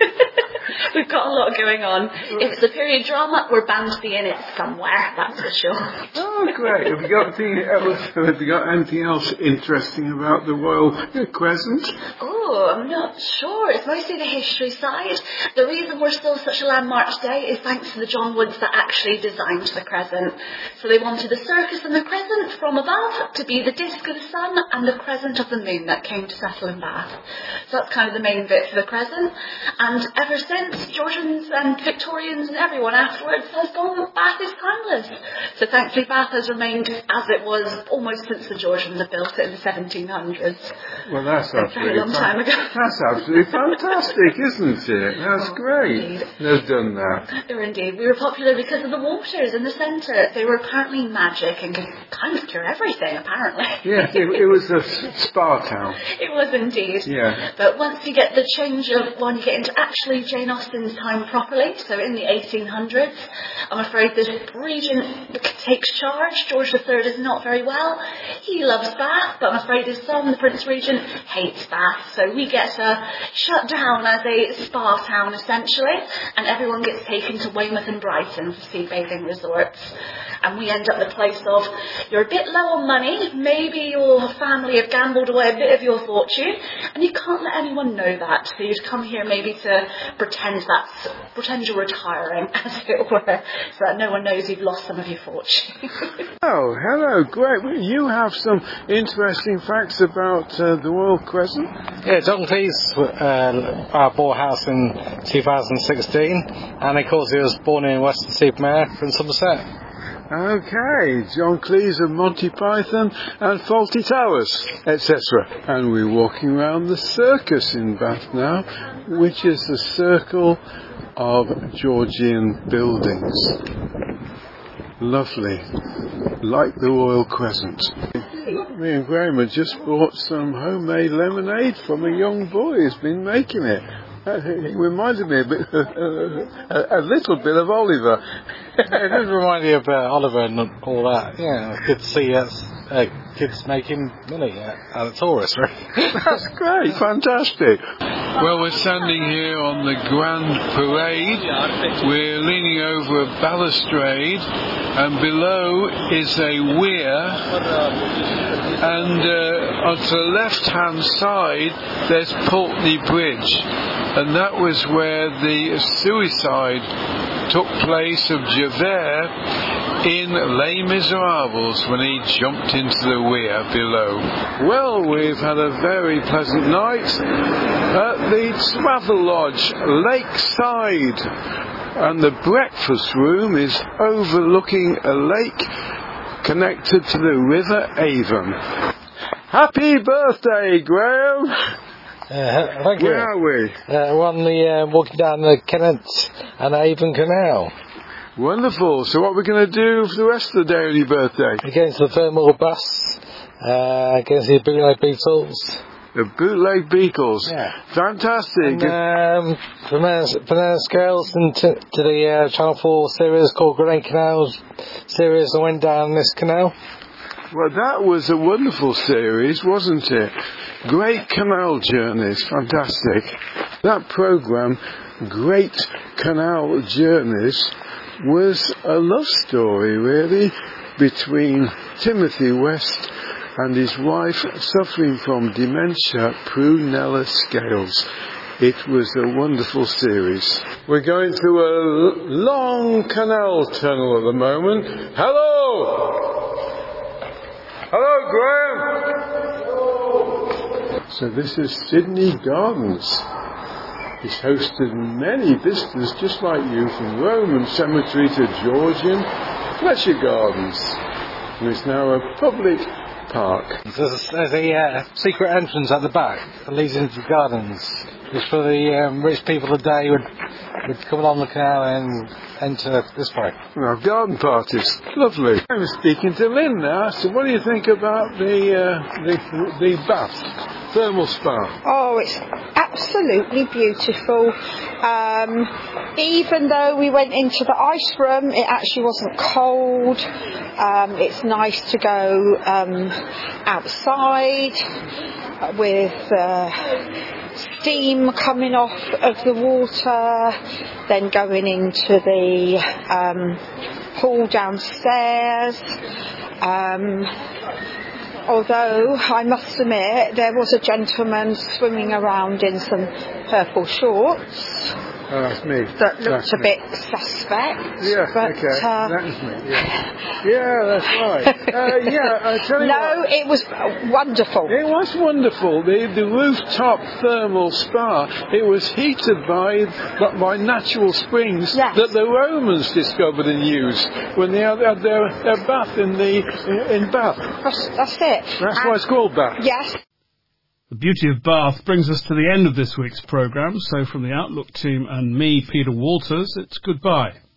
We've got a lot going on. If it's a period drama, we're bound to be in it somewhere, that's for sure. Oh, great. Have you got anything else, have you got anything else interesting about the Royal Crescent? Oh, I'm not sure. It's mostly the history side. The reason we're still such a landmark today is thanks to the John Woods that actually designed the Crescent. So they wanted the circus and the Crescent from above to be the disc of the sun and the crescent of the moon that came to settle in Bath. So that's kind of the main bit for the Crescent. And ever since, Georgians and Victorians and everyone afterwards has gone, Bath is timeless. So thankfully Bath has remained as it was almost since the Georgians had built it in the seventeen hundreds. Well, that's a very long time ago. That's absolutely fantastic, isn't it? That's oh, great. Indeed. They've done that. They were indeed. We were popular because of the waters in the centre. They were apparently magic and could kind of cure everything, apparently. Yes, it, it was a spa town. It was indeed. Yeah. But once you get the change of, when you get into actually Jane Austen's time properly, so in the eighteen hundreds, I'm afraid the regent takes charge. George the Third is not very well. He loves Bath, but I'm afraid his son, the Prince Regent, hates Bath. So we get uh, shut down as a spa town, essentially, and everyone gets taken to Weymouth and Brighton for sea bathing resorts. And we end up the place of, you're a bit low on money, maybe your family have gambled away a bit of your fortune, and you can't let anyone know that. So you'd come here maybe to pretend that's, pretend you're retiring, as it were, so that no one knows you've lost some of your fortune. Oh, hello, great. Well, you have some interesting facts about uh, the Royal Crescent? Yeah, John Cleese uh, bought a house in two thousand sixteen, and of course he was born in Weston-super-Mare from Somerset. Okay, John Cleese of Monty Python and Fawlty Towers, et cetera. And we're walking around the circus in Bath now, which is a circle of Georgian buildings. Lovely, like the Royal Crescent. Me and Graham had just bought some homemade lemonade from a young boy who's been making it. It reminded me a bit, uh, a, a little bit of Oliver. It does remind you of uh, Oliver and all that. Yeah, good to see uh, uh, kids making money at, at a tourist, right? That's great, fantastic. Well, we're standing here on the Grand Parade. We're leaning over a balustrade, and below is a weir. And uh, onto the left-hand side, there's Pulteney Bridge. And that was where the suicide took place of Javert in Les Miserables when he jumped into the weir below. Well, we've had a very pleasant night at the Travelodge Lakeside, and the breakfast room is overlooking a lake connected to the River Avon. Happy birthday, Graham! Uh, thank you. Where are we? Uh, we're on the, uh, walking down the Kennett and Avon Canal. Wonderful. So what are we going to do for the rest of the day on your birthday? We're going to the Thermal Bus, uh, going to see the Bootleg Beatles. The Bootleg Beatles. Yeah. Fantastic. And, um, banana, banana Scales into to the uh, Channel four series called Grenade Canal series that went down this canal. Well, that was a wonderful series, wasn't it? Great canal journeys. Fantastic. That programme, Great Canal Journeys, was a love story, really, between Timothy West and his wife suffering from dementia, Prunella Scales. It was a wonderful series. We're going through a long canal tunnel at the moment. Hello! Hello, Graham! So this is Sydney Gardens. It's hosted many visitors just like you from Roman Cemetery to Georgian Pleasure Gardens. And it's now a public park. There's, there's a uh, secret entrance at the back that leads into the gardens. It's for the um, rich people of the day would, would come along the canal and enter this way. Well, garden parties. Lovely. I'm speaking to Lynn now. So what do you think about the, uh, the, the bath? Thermal spa. Oh, it's absolutely beautiful. Um, even though we went into the ice room, it actually wasn't cold. Um, it's nice to go um, outside with uh, steam coming off of the water, then going into the um, pool downstairs. Um, Although, I must admit, there was a gentleman swimming around in some purple shorts. Oh, that's me. That looked that's a me. bit suspect. Yeah, but, okay. Uh, that was me, yeah. Yeah, that's right. uh, yeah, I tell you No, what, it was wonderful. It was wonderful. The, the rooftop thermal spa, it was heated by by natural springs yes. that the Romans discovered and used when they had, had their, their bath in the in Bath. That's, that's it. That's and, why it's called Bath. Yes. The beauty of Bath brings us to the end of this week's programme, so from the Outlook team and me, Peter Walters, it's goodbye.